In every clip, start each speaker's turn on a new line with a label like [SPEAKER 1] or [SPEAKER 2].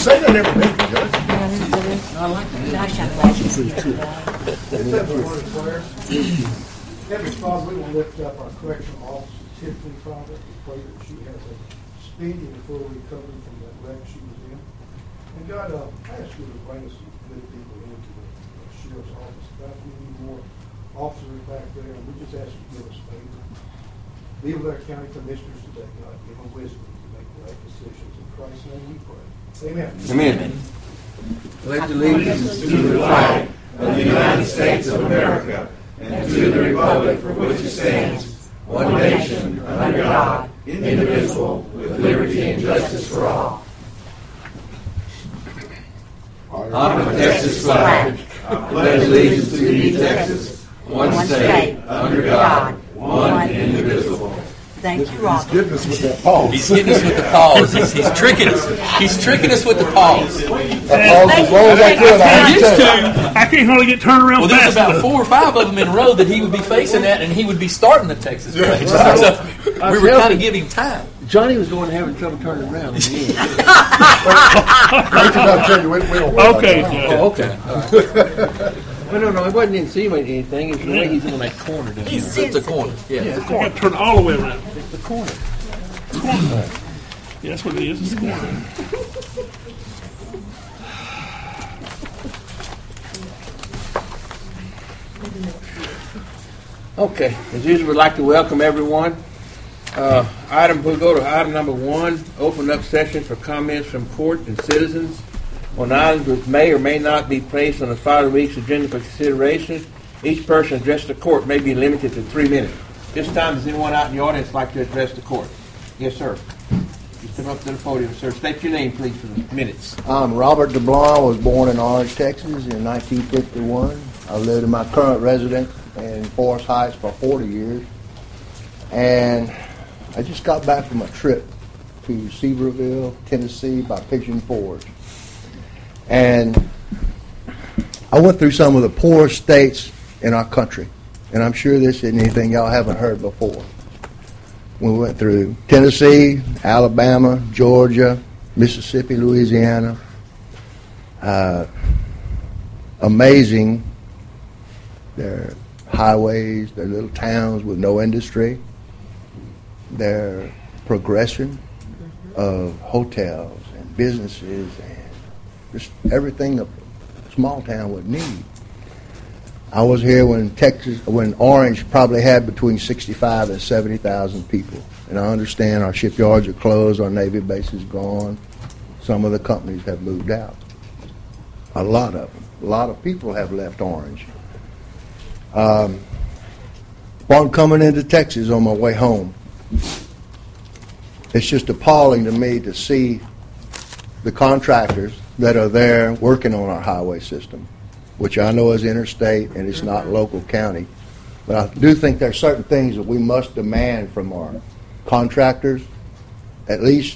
[SPEAKER 1] say that every minute, Judge.
[SPEAKER 2] I like that.
[SPEAKER 3] Heavenly Father, we want to lift up our correctional officer, Tiffany, Father. We pray that she has a speedy and full recovery from that wreck she was in. And God, I ask you to bring us some good people into the sheriff's office. God, we need more officers back there, and we just ask you to give us favor. Be with our county commissioners today, God. Give them wisdom to make the right decisions. In Christ's name we pray. Amen.
[SPEAKER 4] Amen.
[SPEAKER 5] Pledge allegiance to the flag of the United States of America and to the republic for which it stands, one nation, under God, indivisible, with liberty and justice for all. Honor the Texas flag. I pledge allegiance to thee, Texas, one state, under God, one indivisible.
[SPEAKER 2] Thank you, Robert.
[SPEAKER 1] He's getting us with that pause.
[SPEAKER 4] He's getting us with the pause. He's tricking us. He's tricking us with the pause.
[SPEAKER 1] That pause as long as I could.
[SPEAKER 6] I can't hardly get turned around
[SPEAKER 4] Well,
[SPEAKER 6] fast
[SPEAKER 4] there's about
[SPEAKER 6] enough.
[SPEAKER 4] 4 or 5 of them in a row that he would be facing that, and he would be starting the Texas page. So we were kind of giving time.
[SPEAKER 5] Johnny was going to have trouble turning around.
[SPEAKER 6] Okay,
[SPEAKER 5] Okay. Well, no, it wasn't insinuating anything. It's the way he's in that corner.
[SPEAKER 4] It's the corner. Yeah.
[SPEAKER 6] I got to turn all the way around.
[SPEAKER 5] It's the corner.
[SPEAKER 6] Yeah, that's what it is. It's the corner.
[SPEAKER 5] Okay. As usual, we'd like to welcome everyone. We'll go to item number 1, open up session for comments from court and citizens on items which may or may not be placed on the following week's agenda for consideration. Each person addressed the court may be limited to 3 minutes. This time, does anyone out in the audience like to address the court? Yes, sir. You step up to the podium, sir. State your name, please, for the minutes.
[SPEAKER 7] I'm Robert DeBlanc. Was born in Orange, Texas in 1951. I lived in my current residence in Forest Heights for 40 years. And I just got back from a trip to Seaverville, Tennessee by Pigeon Forge. And I went through some of the poorest states in our country. And I'm sure this isn't anything y'all haven't heard before. We went through Tennessee, Alabama, Georgia, Mississippi, Louisiana. Amazing. They're highways, they're little towns with no industry. Their progression of hotels and businesses and just everything a small town would need. I was here when Orange probably had between 65 and 70,000 people. And I understand our shipyards are closed, our Navy base is gone. Some of the companies have moved out. A lot of them. A lot of people have left Orange. While I'm coming into Texas on my way home, it's just appalling to me to see the contractors that are there working on our highway system, which I know is interstate and it's not local county. But I do think there are certain things that we must demand from our contractors, at least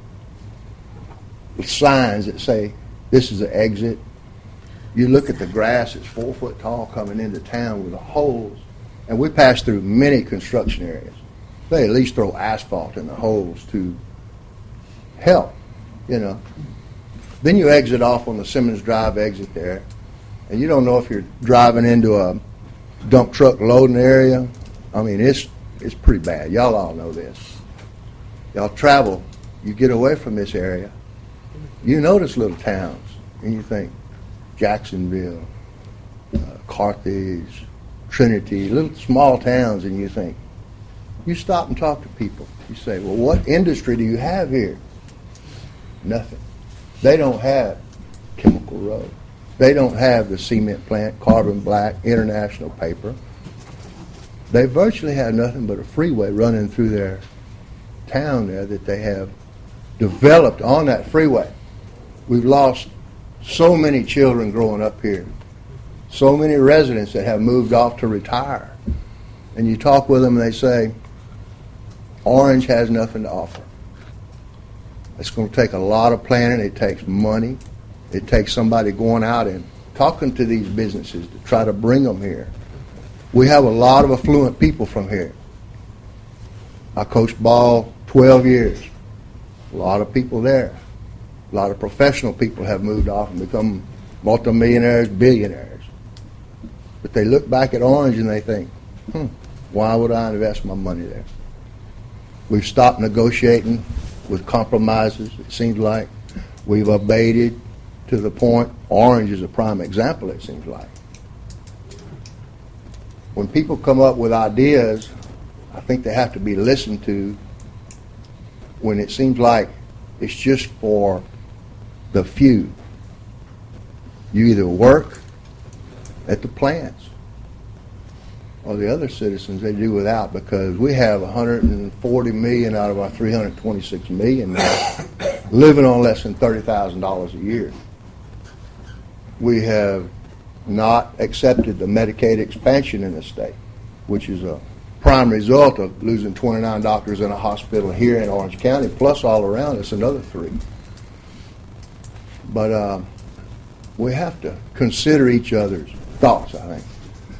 [SPEAKER 7] with signs that say, this is the exit. You look at the grass, it's 4 foot tall coming into town with the holes. And we pass through many construction areas. They at least throw asphalt in the holes to help, you know. Then you exit off on the Simmons Drive exit there, and you don't know if you're driving into a dump truck loading area. I mean, it's pretty bad. Y'all all know this. Y'all travel, you get away from this area, you notice little towns, and you think Jacksonville, Carthage, Trinity, little small towns, and you think, you stop and talk to people. You say, well, what industry do you have here? Nothing. They don't have Chemical Road. They don't have the cement plant, Carbon Black, International Paper. They virtually have nothing but a freeway running through their town there that they have developed on that freeway. We've lost so many children growing up here, so many residents that have moved off to retire. And you talk with them and they say, Orange has nothing to offer. It's going to take a lot of planning. It takes money. It takes somebody going out and talking to these businesses to try to bring them here. We have a lot of affluent people from here. I coached ball 12 years. A lot of people there. A lot of professional people have moved off and become multimillionaires, billionaires. But they look back at Orange and they think, why would I invest my money there? We've stopped negotiating with compromises, it seems like. We've abated to the point. Orange is a prime example, it seems like. When people come up with ideas, I think they have to be listened to when it seems like it's just for the few. You either work at the plants or the other citizens they do without, because we have 140 million out of our 326 million now living on less than $30,000 a year. We have not accepted the Medicaid expansion in the state, which is a prime result of losing 29 doctors in a hospital here in Orange County, plus all around us another 3. But we have to consider each other's thoughts, I think.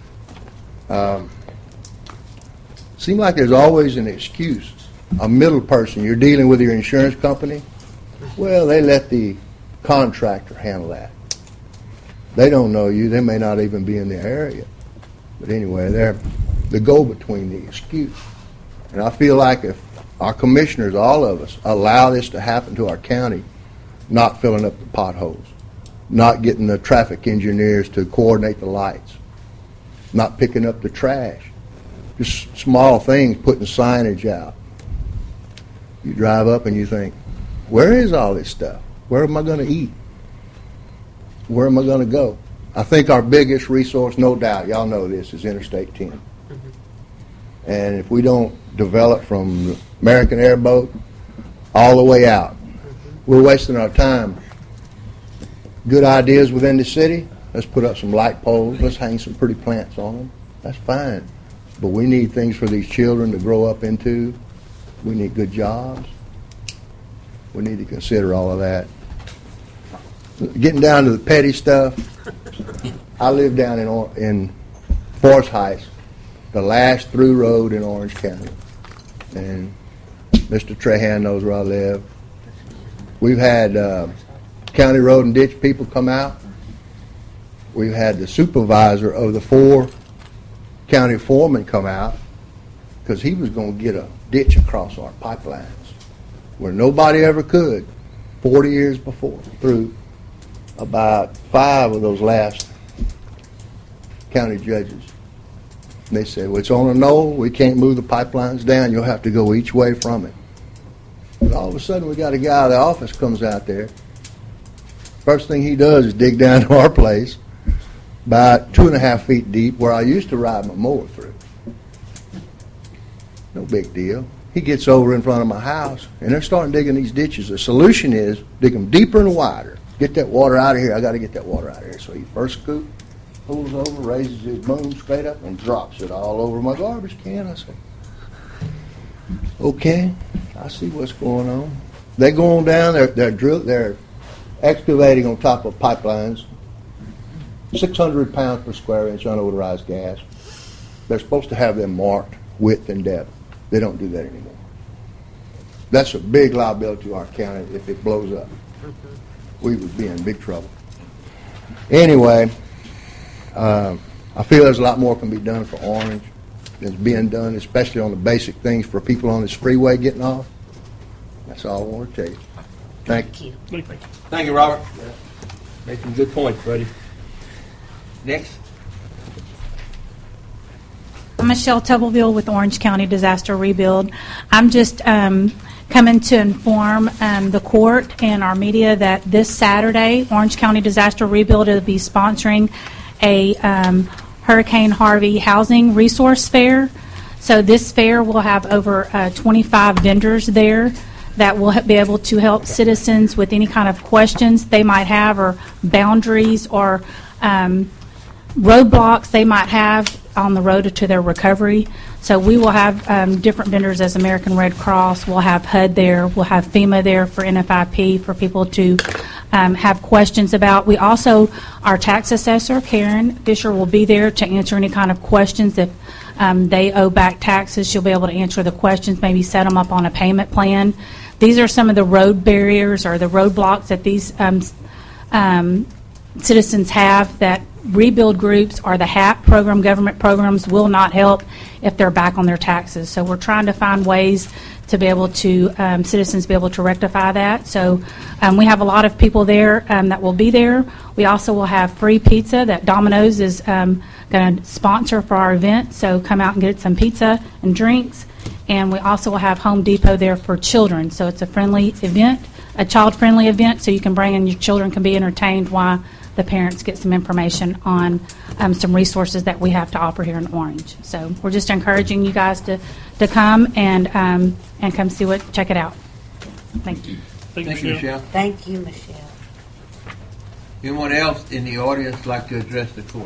[SPEAKER 7] Seems like there's always an excuse. A middle person, you're dealing with your insurance company, well, they let the contractor handle that. They don't know you. They may not even be in the area. But anyway, they're the go-between, the excuse. And I feel like if our commissioners, all of us, allow this to happen to our county, not filling up the potholes, not getting the traffic engineers to coordinate the lights, not picking up the trash, just small things, putting signage out. You drive up and you think, where is all this stuff? Where am I going to eat? Where am I going to go? I think our biggest resource, no doubt, y'all know this, is Interstate 10. And if we don't develop from the American Airboat all the way out, we're wasting our time. Good ideas within the city, let's put up some light poles, let's hang some pretty plants on them. That's fine. But we need things for these children to grow up into. We need good jobs. We need to consider all of that. Getting down to the petty stuff, I live down in Forest Heights, the last through road in Orange County. And Mr. Trahan knows where I live. We've had county road and ditch people come out. We've had the supervisor of the 4 county foremen come out because he was going to get a ditch across our pipelines where nobody ever could 40 years before, through about 5 of those last county judges. And they said, well, it's on a knoll, we can't move the pipelines down, you'll have to go each way from it. But all of a sudden we got a guy out of the office comes out there. First thing he does is dig down to our place about 2.5 feet deep where I used to ride my mower through. No big deal. He gets over in front of my house and they're starting digging these ditches. The solution is dig them deeper and wider. Get that water out of here. I got to get that water out of here. So he first scoop, pulls over, raises his boom straight up and drops it all over my garbage can. I say, okay, I see what's going on. They go on down, they're excavating on top of pipelines, 600 pounds per square inch unodorized gas. They're supposed to have them marked width and depth. They don't do that anymore. That's a big liability to our county if it blows up. We would be in big trouble. Anyway, I feel there's a lot more can be done for Orange than's being done, especially on the basic things for people on this freeway getting off. That's all I want to tell you. Thank you.
[SPEAKER 5] Thank you, Robert. Making good points, buddy. Next.
[SPEAKER 8] I'm Michelle Tubbleville with Orange County Disaster Rebuild. I'm just coming to inform the court and our media that this Saturday, Orange County Disaster Rebuild will be sponsoring a Hurricane Harvey Housing Resource Fair. So this fair will have over 25 vendors there that will be able to help citizens with any kind of questions they might have, or boundaries or roadblocks they might have on the road to their recovery. So we will have different vendors as American Red Cross. We'll have HUD there. We'll have FEMA there for NFIP for people to have questions about. We also, our tax assessor, Karen Fisher, will be there to answer any kind of questions. If they owe back taxes, she'll be able to answer the questions, maybe set them up on a payment plan. these are some of the road barriers or the roadblocks that these citizens have that rebuild groups or the HAP program, government programs, will not help if they're back on their taxes. So we're trying to find ways to be able to, citizens be able to rectify that. So we have a lot of people there that will be there. We also will have free pizza that Domino's is going to sponsor for our event. So come out and get some pizza and drinks. And we also will have Home Depot there for children. So it's a friendly event, a child-friendly event, so you can bring in your children, can be entertained while the parents get some information on some resources that we have to offer here in Orange. So we're just encouraging you guys to come and come check it out. Thank you.
[SPEAKER 6] Thank you, Michelle.
[SPEAKER 2] Thank you, Michelle.
[SPEAKER 5] Anyone else in the audience like to address the court?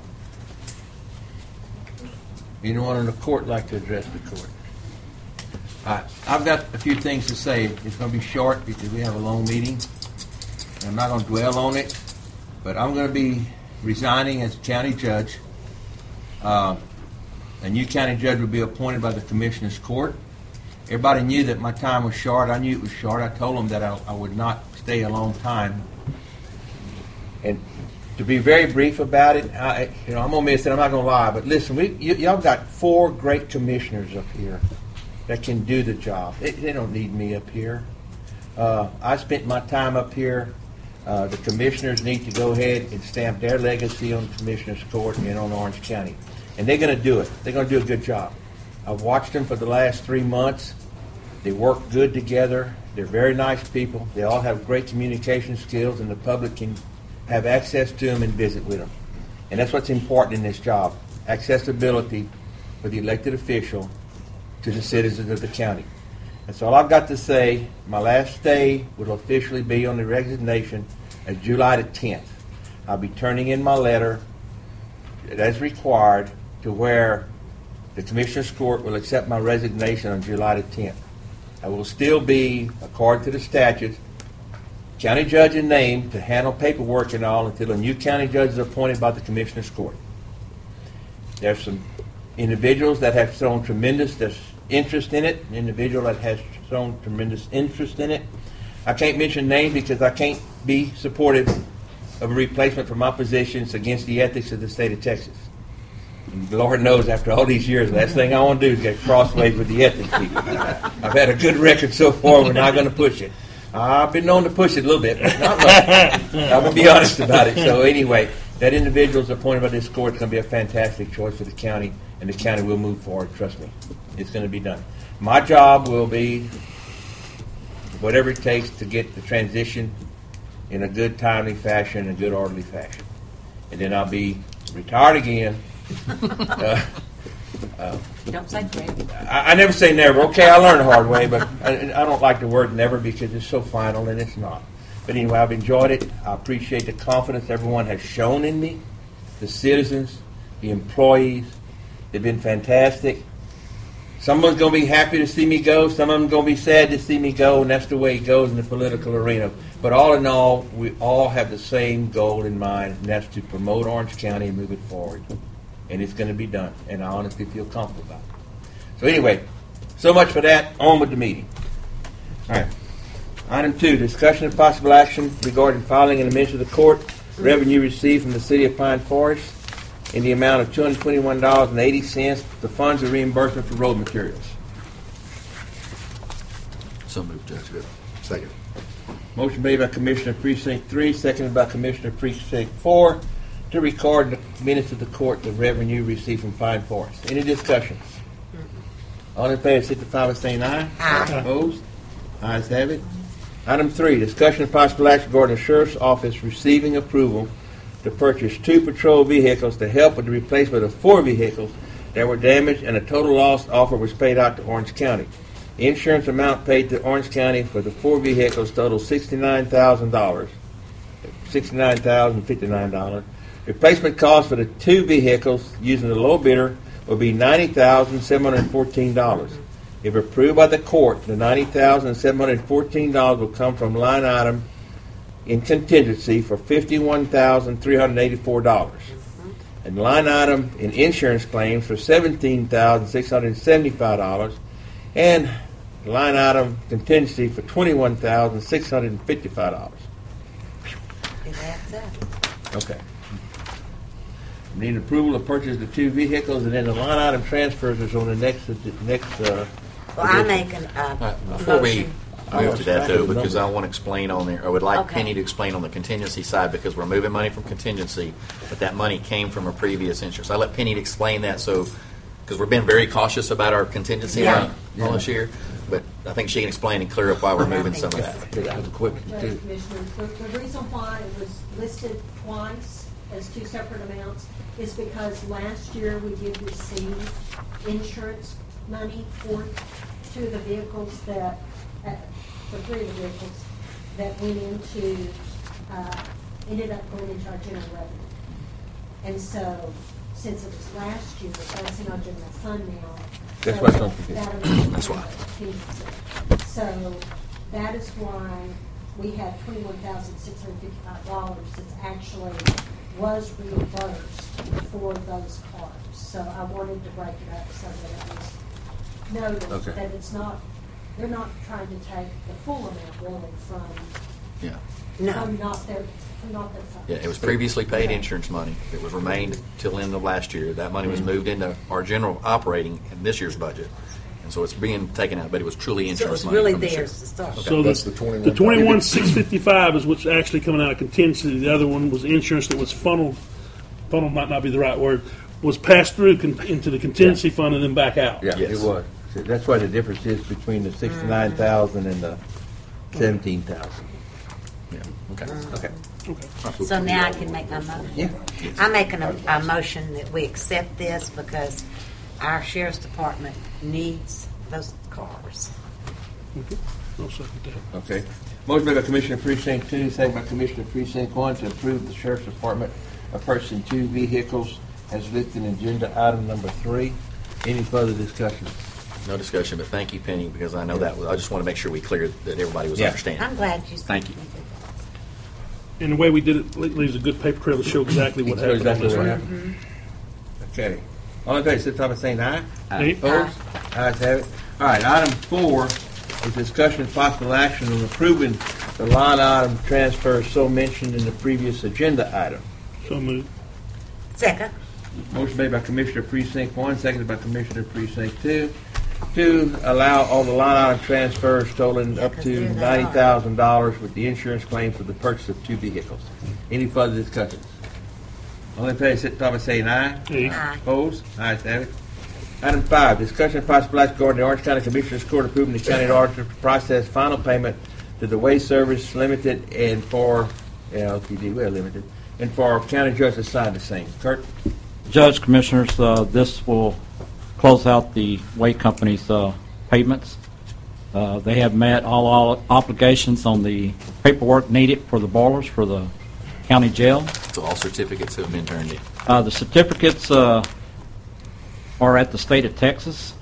[SPEAKER 5] Anyone in the court like to address the court? All right. I've got a few things to say. It's going to be short because we have a long meeting. I'm not going to dwell on it, but I'm going to be resigning as county judge. A new county judge will be appointed by the Commissioner's Court. Everybody knew that my time was short. I knew it was short. I told them that I would not stay a long time. And to be very brief about it, I'm going to miss it. I'm not going to lie. But listen, y'all got 4 great commissioners up here that can do the job. They don't need me up here. I spent my time up here. The commissioners need to go ahead and stamp their legacy on the Commissioner's Court and on Orange County. And they're going to do it. They're going to do a good job. I've watched them for the last 3 months. They work good together. They're very nice people. They all have great communication skills, and the public can have access to them and visit with them. And that's what's important in this job, accessibility for the elected official to the citizens of the county. That's all I've got to say. My last day will officially be on the resignation of July the 10th. I'll be turning in my letter as required to where the Commissioner's Court will accept my resignation on July the 10th. I will still be, according to the statutes, county judge in name to handle paperwork and all until a new county judge is appointed by the Commissioner's Court. There's some individuals that have shown tremendous interest in it, an individual that has shown tremendous interest in it. I can't mention names because I can't be supportive of a replacement for my positions against the ethics of the state of Texas. And the Lord knows after all these years, the last thing I want to do is get crossways with the ethics people. I've had a good record so far. We're not going to push it. I've been known to push it a little bit, but not much. I'm going to be honest about it. So anyway, that individual is appointed by this court. It's going to be a fantastic choice for the county, and the county will move forward. Trust me. It's going to be done. My job will be whatever it takes to get the transition in a good, timely fashion, a good, orderly fashion. And then I'll be retired again.
[SPEAKER 2] Don't say never.
[SPEAKER 5] I never say never. Okay, I learned the hard way, but I don't like the word never because it's so final, and it's not. But anyway, I've enjoyed it. I appreciate the confidence everyone has shown in me, the citizens, the employees. They've been fantastic. Someone's going to be happy to see me go. Some of them are going to be sad to see me go, and that's the way it goes in the political arena. But all in all, we all have the same goal in mind, and that's to promote Orange County and move it forward. And it's going to be done, and I honestly feel comfortable about it. So anyway, so much for that. On with the meeting. All right. Item 2, discussion of possible action regarding filing in the minutes of the court revenue received from the City of Pine Forest in the amount of $221.80. The funds are reimbursement for road materials.
[SPEAKER 1] So moved, Judge. Second.
[SPEAKER 5] Motion made by Commissioner Precinct 3, seconded by Commissioner Precinct 4, to record in the minutes of the court the revenue received from Pine Forest. Any discussions? All in favor, signify by saying aye.
[SPEAKER 2] Aye.
[SPEAKER 5] Opposed? Ayes have it. Item 3, discussion of possible action regarding the Sheriff's Office receiving approval to purchase 2 patrol vehicles to help with the replacement of 4 vehicles that were damaged, and a total loss offer was paid out to Orange County. The insurance amount paid to Orange County for the 4 vehicles totaled $69,000. $69,059. Replacement cost for the 2 vehicles using the low bidder will be $90,714. If approved by the court, the $90,714 will come from line item in contingency for $51,384. And line item in insurance claims for $17,675. And line item contingency for $21,655.
[SPEAKER 2] It adds up.
[SPEAKER 5] Okay. Need approval to purchase the 2 vehicles, and then the line item transfers is on the next.
[SPEAKER 2] Well, I make a
[SPEAKER 1] Before we
[SPEAKER 2] motion.
[SPEAKER 1] move to that, though, because I want to explain on there, I would like
[SPEAKER 2] Okay.
[SPEAKER 1] Penny to explain on the contingency side, because we're moving money from contingency, but that money came from a previous insurance. I let Penny to explain that, so, because we've been very cautious about our contingency
[SPEAKER 2] Yeah.
[SPEAKER 1] all this year, but I think she can explain and clear up why we're moving some of that.
[SPEAKER 5] I have a question
[SPEAKER 9] Judge,
[SPEAKER 5] too.
[SPEAKER 9] Commissioners, the reason why it was listed twice as two separate amounts is because last year we did receive insurance money for two of the vehicles that, for three of the vehicles that went into, ended up going into our general revenue. And so, since it was last year, that's in our general fund now.
[SPEAKER 5] That's why it's on contingency.
[SPEAKER 9] that amount
[SPEAKER 1] That's why.
[SPEAKER 9] contingency. So, that is why we had $21,655 that actually was reimbursed for those cars. So I wanted to break it up so that it was noted
[SPEAKER 5] Okay.
[SPEAKER 9] that it's not, they're not trying to take the full amount really from,
[SPEAKER 1] Yeah.
[SPEAKER 2] No.
[SPEAKER 9] from not their funds.
[SPEAKER 1] Yeah, it was previously paid insurance money. It was remained till the end of last year. That money was moved into our general operating in this year's budget. And so it's being taken out, but it was truly
[SPEAKER 2] So it
[SPEAKER 1] insurance
[SPEAKER 2] was
[SPEAKER 1] money.
[SPEAKER 2] really
[SPEAKER 1] from the
[SPEAKER 2] theirs
[SPEAKER 1] sheriff.
[SPEAKER 2] to start.
[SPEAKER 6] So
[SPEAKER 10] That's
[SPEAKER 6] the
[SPEAKER 10] the 21.
[SPEAKER 6] the 21,655 is what's actually coming out of contingency. The other one was insurance that was funneled might not be the right word, was passed through into the contingency fund and then back out.
[SPEAKER 5] Yeah,
[SPEAKER 1] Yes.
[SPEAKER 5] it was. So that's why the difference is between the 69,000 and the 17,000.
[SPEAKER 1] Yeah. Okay.
[SPEAKER 5] Okay.
[SPEAKER 2] So now I can make my motion.
[SPEAKER 5] Yeah.
[SPEAKER 2] I'm making a motion that we accept this because our sheriff's department needs those cars.
[SPEAKER 6] I'll second that.
[SPEAKER 5] Okay. Motion made by Commissioner Precinct 2, second by Commissioner Precinct 1 to approve the Sheriff's Department of purchasing 2 vehicles as listed in agenda item number 3. Any further discussion?
[SPEAKER 1] No discussion, but thank you, Penny, because I know that was, I just want to make sure we cleared that everybody was
[SPEAKER 5] Yeah.
[SPEAKER 1] understanding.
[SPEAKER 2] I'm glad you.
[SPEAKER 1] Thank you.
[SPEAKER 6] And the way we did it leaves a good paper trail to show exactly what happened.
[SPEAKER 5] Exactly
[SPEAKER 6] on this
[SPEAKER 5] what
[SPEAKER 6] one.
[SPEAKER 5] happened. Okay. All in favor, signify by saying aye.
[SPEAKER 6] Aye.
[SPEAKER 5] Opposed? Ayes have it. All right, item 4 is discussion and possible action on approving the line item transfers so mentioned in the previous agenda item.
[SPEAKER 6] So moved.
[SPEAKER 2] Second.
[SPEAKER 5] Motion made by Commissioner Precinct 1, seconded by Commissioner Precinct 2, to allow all the line item transfers totaling up
[SPEAKER 2] because
[SPEAKER 5] to
[SPEAKER 2] they're not.
[SPEAKER 5] $90,000 with the insurance claim for the purchase of 2 vehicles. Any further discussions? All in favor, signify by saying aye.
[SPEAKER 6] Aye.
[SPEAKER 2] Aye.
[SPEAKER 5] Opposed? Ayes have it. Item 5, discussion and possible action regarding the Orange County Commissioners Court approving the county auditor to process final payment to the Waste Service Limited and for LTD, well limited, and for county judge to sign the same. Kurt?
[SPEAKER 11] Judge, Commissioners, this will close out the Way Company's payments. They have met all obligations on the paperwork needed for the boilers for the county jail.
[SPEAKER 1] So all certificates have been turned in.
[SPEAKER 11] The certificates are at the state of Texas.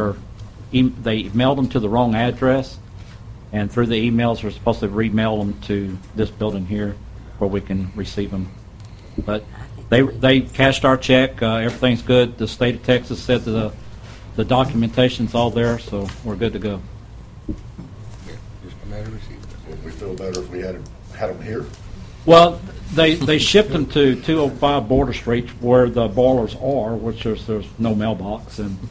[SPEAKER 11] They mailed them to the wrong address, and through the emails they're supposed to remail them to this building here where we can receive them. But they cashed our check. Everything's good. The state of Texas said the documentation's all there, so we're good to go.
[SPEAKER 5] Just a matter of receiving.
[SPEAKER 10] Would we feel better if we had them here?
[SPEAKER 11] Well, they shipped them to 205 Border Street where the boilers are, which there's no mailbox, and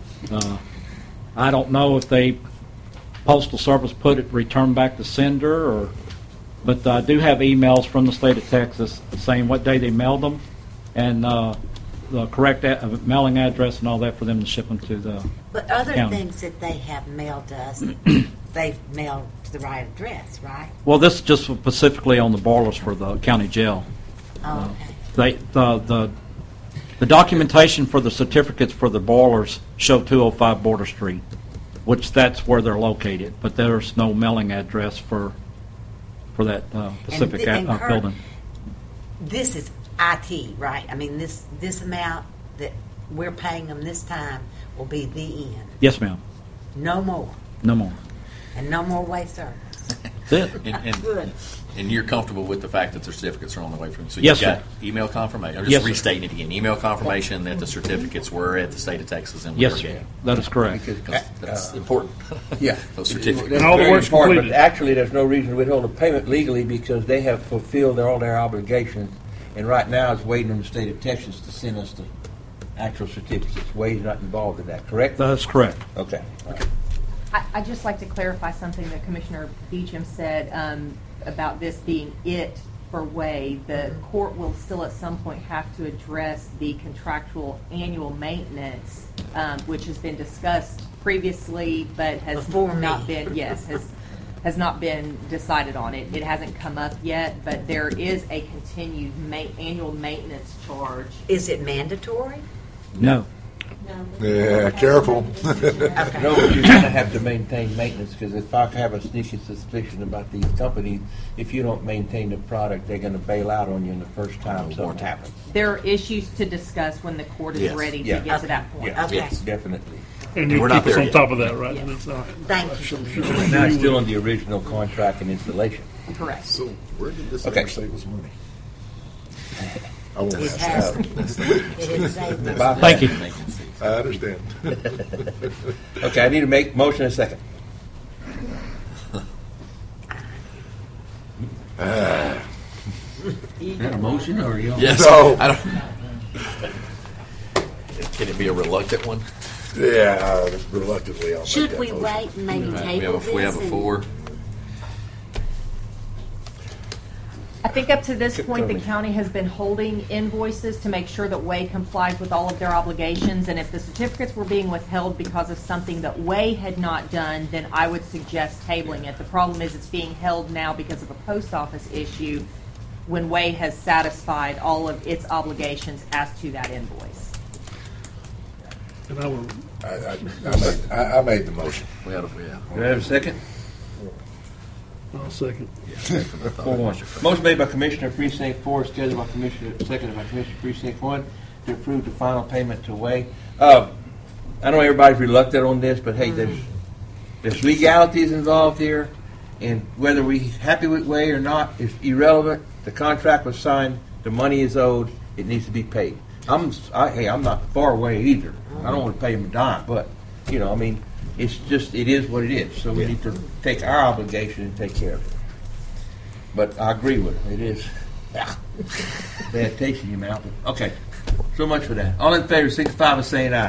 [SPEAKER 11] I don't know if the Postal Service put it returned back to sender, but I do have emails from the state of Texas saying what day they mailed them and the correct mailing address and all that for them to ship them to the
[SPEAKER 2] But other
[SPEAKER 11] county.
[SPEAKER 2] things that they have mailed to us, they've mailed to the right address, right?
[SPEAKER 11] Well, this is just specifically on the boilers for the county jail.
[SPEAKER 2] Oh, okay.
[SPEAKER 11] The documentation for the certificates for the boilers show 205 Border Street, which that's where they're located, but there's no mailing address for that specific
[SPEAKER 2] And Kurt,
[SPEAKER 11] building.
[SPEAKER 2] This is IT, right? I mean, this amount that we're paying them this time will be the end.
[SPEAKER 11] Yes, ma'am.
[SPEAKER 2] No more.
[SPEAKER 11] No more.
[SPEAKER 2] And no more waste service.
[SPEAKER 11] That's it.
[SPEAKER 2] Good.
[SPEAKER 1] And you're comfortable with the fact that the certificates are on the way from? So
[SPEAKER 11] Yes,
[SPEAKER 1] you've got
[SPEAKER 11] sir.
[SPEAKER 1] email confirmation. I'm just
[SPEAKER 11] Yes, sir.
[SPEAKER 1] restating it again. Email confirmation that the certificates were at the state of Texas and
[SPEAKER 11] Yes,
[SPEAKER 1] were
[SPEAKER 11] sir.
[SPEAKER 1] getting.
[SPEAKER 11] That is correct.
[SPEAKER 1] That's important.
[SPEAKER 5] Yeah.
[SPEAKER 1] Those certificates.
[SPEAKER 5] That's
[SPEAKER 6] all the
[SPEAKER 5] very
[SPEAKER 6] work's
[SPEAKER 5] important,
[SPEAKER 6] completed.
[SPEAKER 5] But actually, there's no reason to withhold a payment legally because they have fulfilled all their obligations. And right now, it's waiting on the state of Texas to send us the actual certificates. Wade's not involved in that, correct?
[SPEAKER 11] That's correct.
[SPEAKER 5] Okay.
[SPEAKER 12] I'd just like to clarify something that Commissioner Beecham said about this being it for Wade. The court will still at some point have to address the contractual annual maintenance, which has been discussed previously, but has
[SPEAKER 2] Before
[SPEAKER 12] not
[SPEAKER 2] me.
[SPEAKER 12] been, has not been decided on. It hasn't come up yet, but there is a continued annual maintenance charge.
[SPEAKER 2] Is it mandatory?
[SPEAKER 11] No.
[SPEAKER 10] Yeah, careful.
[SPEAKER 5] No, but you're going to have to maintain maintenance because if I have a sneaky suspicion about these companies, if you don't maintain the product, they're going to bail out on you in the first time something happens.
[SPEAKER 12] There are issues to discuss when the court is
[SPEAKER 1] Yes.
[SPEAKER 12] ready to
[SPEAKER 5] Yeah.
[SPEAKER 12] get to that point.
[SPEAKER 5] Yeah,
[SPEAKER 2] Okay.
[SPEAKER 5] yes, definitely.
[SPEAKER 6] And you
[SPEAKER 1] We're
[SPEAKER 6] keep
[SPEAKER 1] not
[SPEAKER 6] us
[SPEAKER 1] there
[SPEAKER 6] on
[SPEAKER 1] yet.
[SPEAKER 6] top of that, right?
[SPEAKER 12] Yeah.
[SPEAKER 6] That's all right.
[SPEAKER 2] Thank you.
[SPEAKER 5] Right now, it's still on the original contract and installation.
[SPEAKER 12] Correct.
[SPEAKER 10] So where did this
[SPEAKER 5] Okay.
[SPEAKER 10] ever save us money? I won't
[SPEAKER 2] It
[SPEAKER 10] ask
[SPEAKER 2] has,
[SPEAKER 10] that.
[SPEAKER 2] it has saved us.
[SPEAKER 11] Thank you.
[SPEAKER 10] I understand.
[SPEAKER 5] Okay, I need to make motion in a second. Is that a motion or are you?
[SPEAKER 1] Yes.
[SPEAKER 10] No.
[SPEAKER 1] I don't. Can it be a reluctant one?
[SPEAKER 10] Yeah, reluctantly I'll make
[SPEAKER 2] Should
[SPEAKER 10] that
[SPEAKER 2] we
[SPEAKER 10] motion.
[SPEAKER 2] wait and maybe
[SPEAKER 1] We
[SPEAKER 2] table
[SPEAKER 1] have
[SPEAKER 2] this?
[SPEAKER 1] we have a
[SPEAKER 2] and-
[SPEAKER 1] 4.
[SPEAKER 12] I think up to this point, the
[SPEAKER 5] Totally.
[SPEAKER 12] county has been holding invoices to make sure that Way complies with all of their obligations. And if the certificates were being withheld because of something that Way had not done, then I would suggest tabling it. The problem is it's being held now because of a post office issue when Way has satisfied all of its obligations as to that invoice.
[SPEAKER 6] And I will,
[SPEAKER 10] I made the motion.
[SPEAKER 1] We had a,
[SPEAKER 5] Do I have a second?
[SPEAKER 6] I'll second.
[SPEAKER 5] 4-1. Motion made by Commissioner Precinct 4, scheduled by Commissioner, seconded by Commissioner Precinct 1 to approve the final payment to Way. I know everybody's reluctant on this, but hey, there's legalities involved here, and whether we're happy with Way or not is irrelevant. The contract was signed, the money is owed, it needs to be paid. I'm not far away either. I don't want to pay him a dime, but it's just it is what it is. So we need to take our obligation and take care of it. But I agree with it. It is bad taste in your mouth. But okay, so much for that. All in favor, signify by saying aye.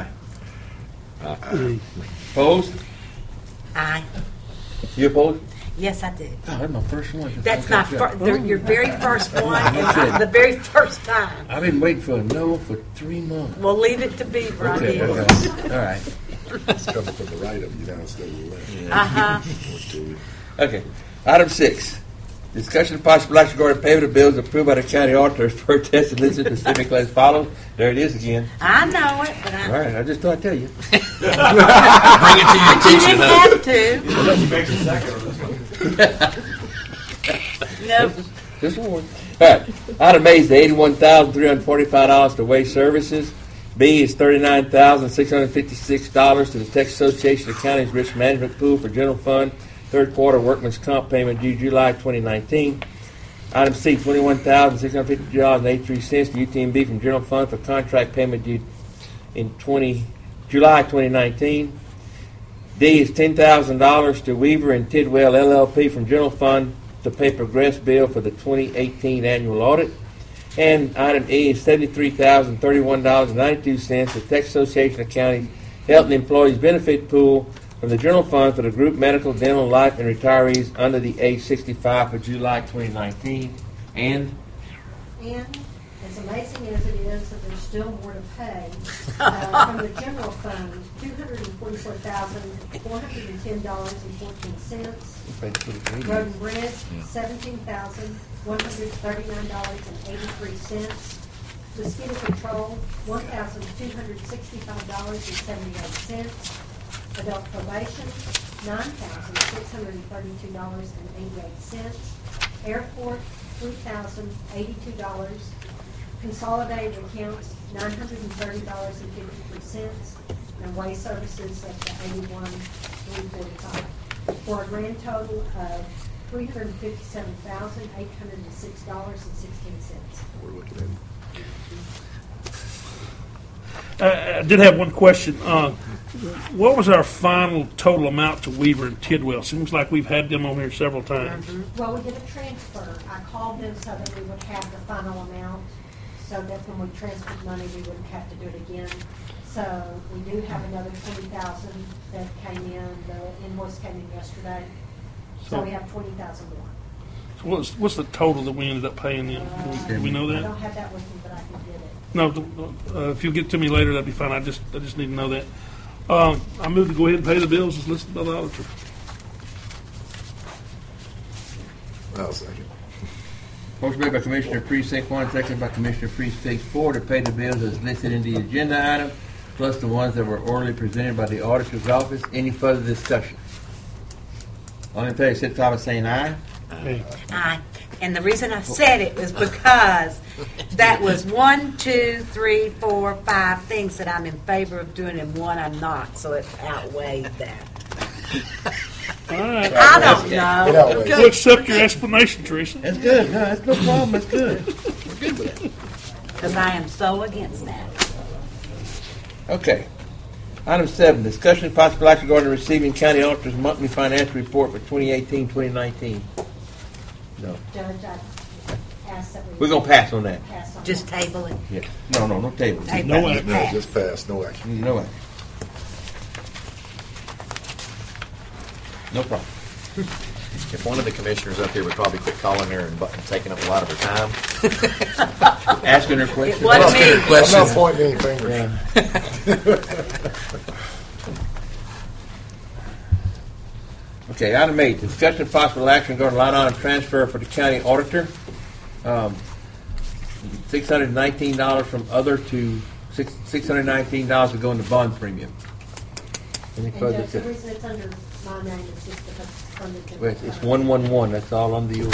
[SPEAKER 5] Opposed?
[SPEAKER 2] Aye.
[SPEAKER 5] You opposed?
[SPEAKER 2] Yes, I did.
[SPEAKER 5] Oh, that's my first one.
[SPEAKER 2] That's my your very first one, and the very first time.
[SPEAKER 5] I've been waiting for a no for 3 months.
[SPEAKER 2] We'll leave it to Beaver, I
[SPEAKER 5] Okay,
[SPEAKER 2] guess.
[SPEAKER 5] okay. All right.
[SPEAKER 10] It's coming from the right of you now instead of the left.
[SPEAKER 2] Uh-huh.
[SPEAKER 5] Okay. Item 6. Discussion of possible action regarding payment of bills approved by the county auditor per test and listed specifically as follows. There it is again.
[SPEAKER 2] I know it, but
[SPEAKER 5] All right, I just thought I'd tell you.
[SPEAKER 1] bring it to your
[SPEAKER 2] you
[SPEAKER 1] attention.
[SPEAKER 2] didn't have to. Nope.
[SPEAKER 5] Just one. All right. Item A is the $81,345 to Waste Services. B is $39,656 to the Texas Association of Counties Risk Management Pool for General Fund. Third quarter workman's comp payment due July 2019. Item C, $21,652.83 to UTMB from General Fund for contract payment due in July 2019. D is $10,000 to Weaver and Tidwell LLP from General Fund to pay progress bill for the 2018 annual audit. And item E is $73,031.92 to Texas Association of Counties Health and Employees Benefit Pool from the General Fund for the group medical, dental, life, and retirees under the age 65 for July 2019. And
[SPEAKER 9] And as amazing as it is that there's still more to pay, from the general fund, $244,410.14. Road and Bridge, $17,139.83. Mosquito Control, $1,265.78. Adult Probation, $9,632.88. Airport, $3,082. Consolidated accounts, $930.53. And Waste Services up to $81,345. For a grand total of $357,806.16.
[SPEAKER 10] We're looking at
[SPEAKER 6] I did have one question. What was our final total amount to Weaver and Tidwell? Seems like we've had them on here several times.
[SPEAKER 9] Well, we did a transfer. I called them so that we would have the final amount, so that when we transferred money, we wouldn't have to do it again. So we do have another $20,000 that came in. The invoice came in yesterday. So we have $20,000 more.
[SPEAKER 6] So what's the total that we ended up paying them? Do we know
[SPEAKER 9] I
[SPEAKER 6] that?
[SPEAKER 9] don't have that with me, but I can get it.
[SPEAKER 6] No, if you'll get it to me later, that'd be fine. I just need to know that. I move to go ahead and pay the bills as listed by the auditor.
[SPEAKER 10] I'll second.
[SPEAKER 5] Motion made by Commissioner Precinct 1, seconded by Commissioner Precinct 4 to pay the bills as listed in the agenda item, plus the ones that were orally presented by the auditor's office. Any further discussion? All in favor, signify by saying aye.
[SPEAKER 2] Aye. And the reason I said it was because that was 1, 2, 3, 4, 5 things that I'm in favor of doing and one I'm not, so it outweighed that.
[SPEAKER 6] All right.
[SPEAKER 2] I don't know.
[SPEAKER 6] We'll accept your explanation, Teresa.
[SPEAKER 5] That's good. No, that's no problem. That's good.
[SPEAKER 1] We're good with that.
[SPEAKER 2] Because I am so against that.
[SPEAKER 5] Okay. Item 7, discussion and possible action regarding receiving county auditor's monthly financial report for 2018-2019. No.
[SPEAKER 9] Judge, I asked that we.
[SPEAKER 5] We're going to pass on that.
[SPEAKER 9] Pass on
[SPEAKER 2] Just
[SPEAKER 9] that.
[SPEAKER 2] table it.
[SPEAKER 5] Yeah. No table.
[SPEAKER 2] Table
[SPEAKER 6] No
[SPEAKER 2] it.
[SPEAKER 6] action.
[SPEAKER 10] No, just pass, no action.
[SPEAKER 5] No action. No problem.
[SPEAKER 1] If one of the commissioners up here would probably quit calling her and taking up a lot of her time.
[SPEAKER 5] Asking her questions.
[SPEAKER 2] It wasn't me.
[SPEAKER 10] I'm not pointing any fingers.
[SPEAKER 5] Okay, item 8, discussion of possible action regarding line item transfer for the county auditor. $619 from other to $619 to go into bond premium. Any
[SPEAKER 9] And
[SPEAKER 5] further
[SPEAKER 9] Judge, the
[SPEAKER 5] discussion?
[SPEAKER 9] reason it's under my name is just because it's funded.
[SPEAKER 5] Well, it's 111, that's all under yours.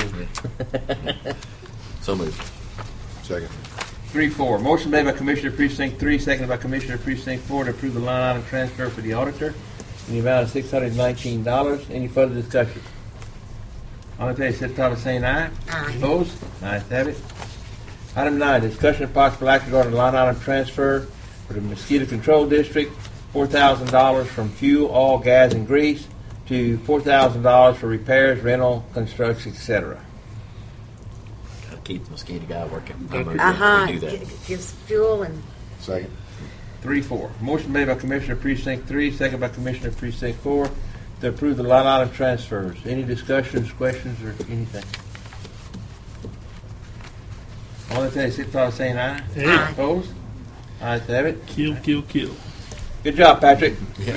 [SPEAKER 1] So moved.
[SPEAKER 10] Second.
[SPEAKER 5] 3-4. Motion made by Commissioner Precinct 3, seconded by Commissioner Precinct 4 to approve the line item transfer for the auditor in the amount of $619. Any further discussion? All in favor, signify by saying aye.
[SPEAKER 2] Aye.
[SPEAKER 5] Opposed? Ayes have it. Item 9, discussion of possible action regarding the line item transfer for the Mosquito Control District, $4,000 from fuel, oil, gas, and grease to $4,000 for repairs, rental, construction, etc.
[SPEAKER 1] Gotta keep the mosquito guy working.
[SPEAKER 2] Uh-huh.
[SPEAKER 1] We do that.
[SPEAKER 2] Gives fuel and
[SPEAKER 10] Second.
[SPEAKER 5] 3-4. Motion made by Commissioner Precinct 3, second by Commissioner Precinct 4 to approve the line item transfers. Any discussions, questions, or anything? All in favor, signify by saying aye.
[SPEAKER 6] Aye.
[SPEAKER 5] Opposed? Ayes have it.
[SPEAKER 6] Kill, kill, kill.
[SPEAKER 5] Good job, Patrick.
[SPEAKER 1] Yeah.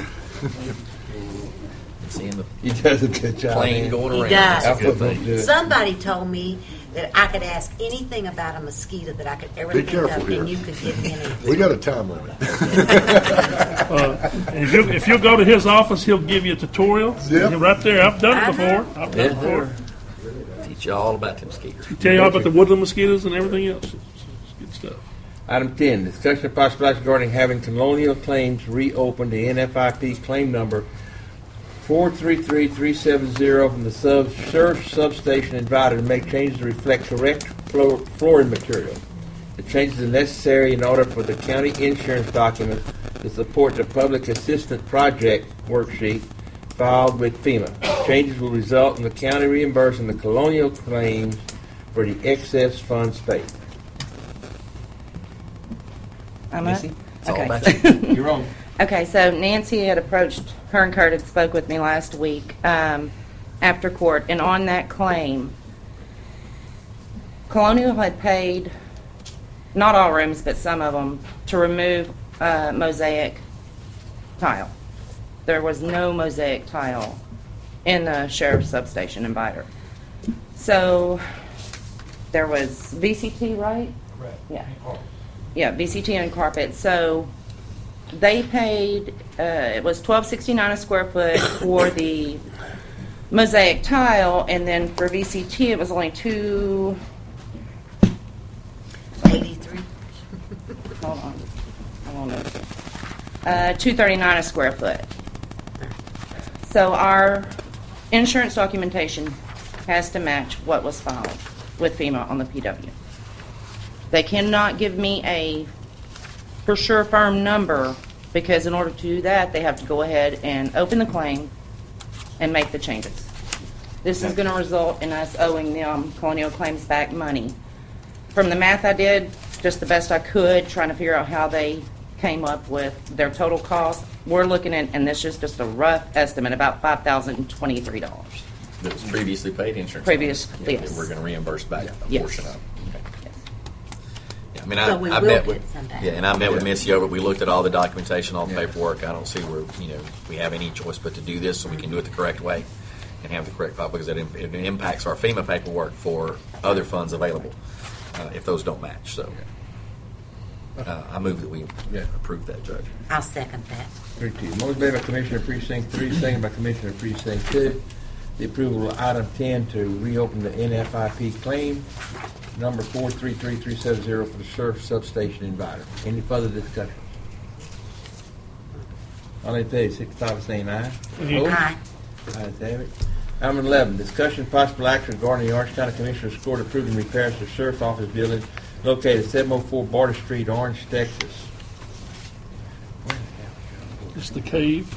[SPEAKER 1] Seeing the
[SPEAKER 5] He does a good job.
[SPEAKER 1] plane
[SPEAKER 5] man.
[SPEAKER 1] going
[SPEAKER 2] He
[SPEAKER 1] around.
[SPEAKER 2] does.
[SPEAKER 1] That's a good
[SPEAKER 5] Don't
[SPEAKER 1] thing.
[SPEAKER 5] do it.
[SPEAKER 2] somebody told me that I could ask anything about a mosquito that I could ever
[SPEAKER 10] Be
[SPEAKER 2] think
[SPEAKER 10] careful
[SPEAKER 2] of,
[SPEAKER 10] here.
[SPEAKER 2] and you could give me an
[SPEAKER 10] We got a time limit.
[SPEAKER 6] And if you'll go to his office, he'll give you a tutorial.
[SPEAKER 10] Yeah.
[SPEAKER 6] Right there. I've done it before. I've done it
[SPEAKER 5] Yeah.
[SPEAKER 6] before.
[SPEAKER 1] Teach you all about them mosquitoes.
[SPEAKER 6] Tell you all about the woodland mosquitoes and everything else. It's good stuff.
[SPEAKER 5] Item 10, discussion of possible action regarding having Colonial Claims reopen the NFIP claim number 433370 from the surf substation invited to make changes to reflect correct flooring material. The changes are necessary in order for the county insurance documents to support the public assistance project worksheet filed with FEMA. Changes will result in the county reimbursing the Colonial claims for the excess fund space. Missy?
[SPEAKER 1] It's all
[SPEAKER 13] Okay.
[SPEAKER 1] about you.
[SPEAKER 5] You're on.
[SPEAKER 13] Okay, so Nancy had approached, her and Kurt had spoke with me last week after court, and on that claim, Colonial had paid, not all rooms, but some of them, to remove mosaic tile. There was no mosaic tile in the sheriff's substation in Biter. So there was VCT, right?
[SPEAKER 3] Correct.
[SPEAKER 13] Yeah. Yeah, VCT and carpet. So they paid, it was $12.69 a square foot for the mosaic tile, and then for VCT it was only
[SPEAKER 2] $83.
[SPEAKER 13] hold on, $239 a square foot. So our insurance documentation has to match what was filed with FEMA on the PW. They cannot give me a for sure firm number, because in order to do that, they have to go ahead and open the claim and make the changes. This is going to result in us owing them Colonial Claims back money. From the math I did, just the best I could, trying to figure out how they came up with their total cost, we're looking at, and this is just a rough estimate, about $5,023.
[SPEAKER 1] That was previously paid insurance.
[SPEAKER 13] Previous,
[SPEAKER 1] Yeah,
[SPEAKER 13] yes.
[SPEAKER 1] that we're going to reimburse back a
[SPEAKER 13] Yes.
[SPEAKER 1] portion of. Okay.
[SPEAKER 13] Yes.
[SPEAKER 1] Yeah, I mean,
[SPEAKER 2] So we
[SPEAKER 1] I
[SPEAKER 2] will
[SPEAKER 1] met
[SPEAKER 2] get
[SPEAKER 1] with
[SPEAKER 2] some back.
[SPEAKER 1] yeah, and I met with Missy over. We looked at all the documentation, all the paperwork. I don't see where we have any choice but to do this, so we can do it the correct way and have the correct file, because it impacts our FEMA paperwork for other funds available if those don't match. So I move that we approve that, Judge.
[SPEAKER 2] I'll second that.
[SPEAKER 5] Motion made by Commissioner Precinct 3, seconded by Commissioner Precinct 2. The approval of item 10 to reopen the NFIP claim number 433370 for the Surf Substation Inverter. Any further discussion? All in favor, signify by saying aye. Opposed?
[SPEAKER 2] Aye.
[SPEAKER 5] Ayes have it. Item 11, discussion and possible action regarding the Orange County Commissioner's Court approving repairs to Surf Office Building located at 704 Border Street, Orange, Texas.
[SPEAKER 6] It's the cave.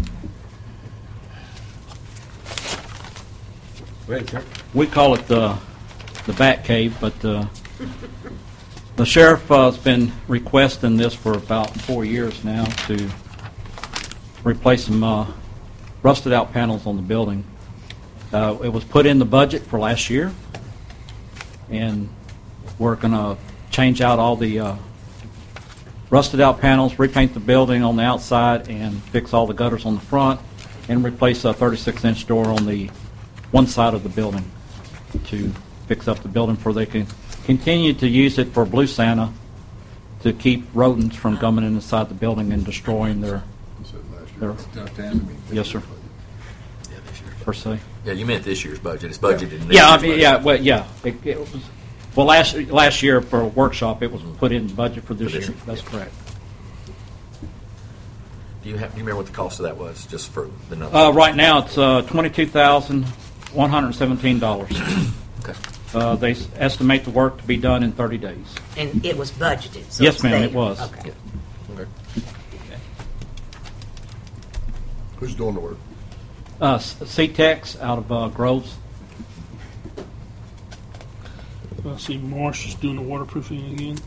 [SPEAKER 5] Wait, sir.
[SPEAKER 11] We call it the Bat Cave, but the sheriff has been requesting this for about 4 years now to replace some rusted out panels on the building. It was put in the budget for last year, and we're going to change out all the rusted out panels, repaint the building on the outside, and fix all the gutters on the front, and replace a 36-inch door on the one side of the building to fix up the building for they can continue to use it for Blue Santa to keep rodents from coming inside the building and destroying their yes, sir.
[SPEAKER 1] Yeah, this year.
[SPEAKER 11] Per se.
[SPEAKER 1] Yeah, you meant this year's budget. It's budgeted in this
[SPEAKER 11] Yeah, I
[SPEAKER 1] year's
[SPEAKER 11] mean,
[SPEAKER 1] budget.
[SPEAKER 11] yeah, well, yeah. It was, well, last year for a workshop, it was put in the budget for this year. That's correct.
[SPEAKER 1] Do you remember what the cost of that was, just for the number?
[SPEAKER 11] Right now, it's $22,117.
[SPEAKER 1] Okay.
[SPEAKER 11] They estimate the work to be done in 30 days.
[SPEAKER 2] And it was budgeted, so
[SPEAKER 11] Yes,
[SPEAKER 2] it's
[SPEAKER 11] ma'am,
[SPEAKER 2] there.
[SPEAKER 11] it was.
[SPEAKER 2] Okay.
[SPEAKER 1] Okay.
[SPEAKER 10] Who's doing the work?
[SPEAKER 11] C-Tex out of Groves.
[SPEAKER 6] I see Marsh is doing the waterproofing again.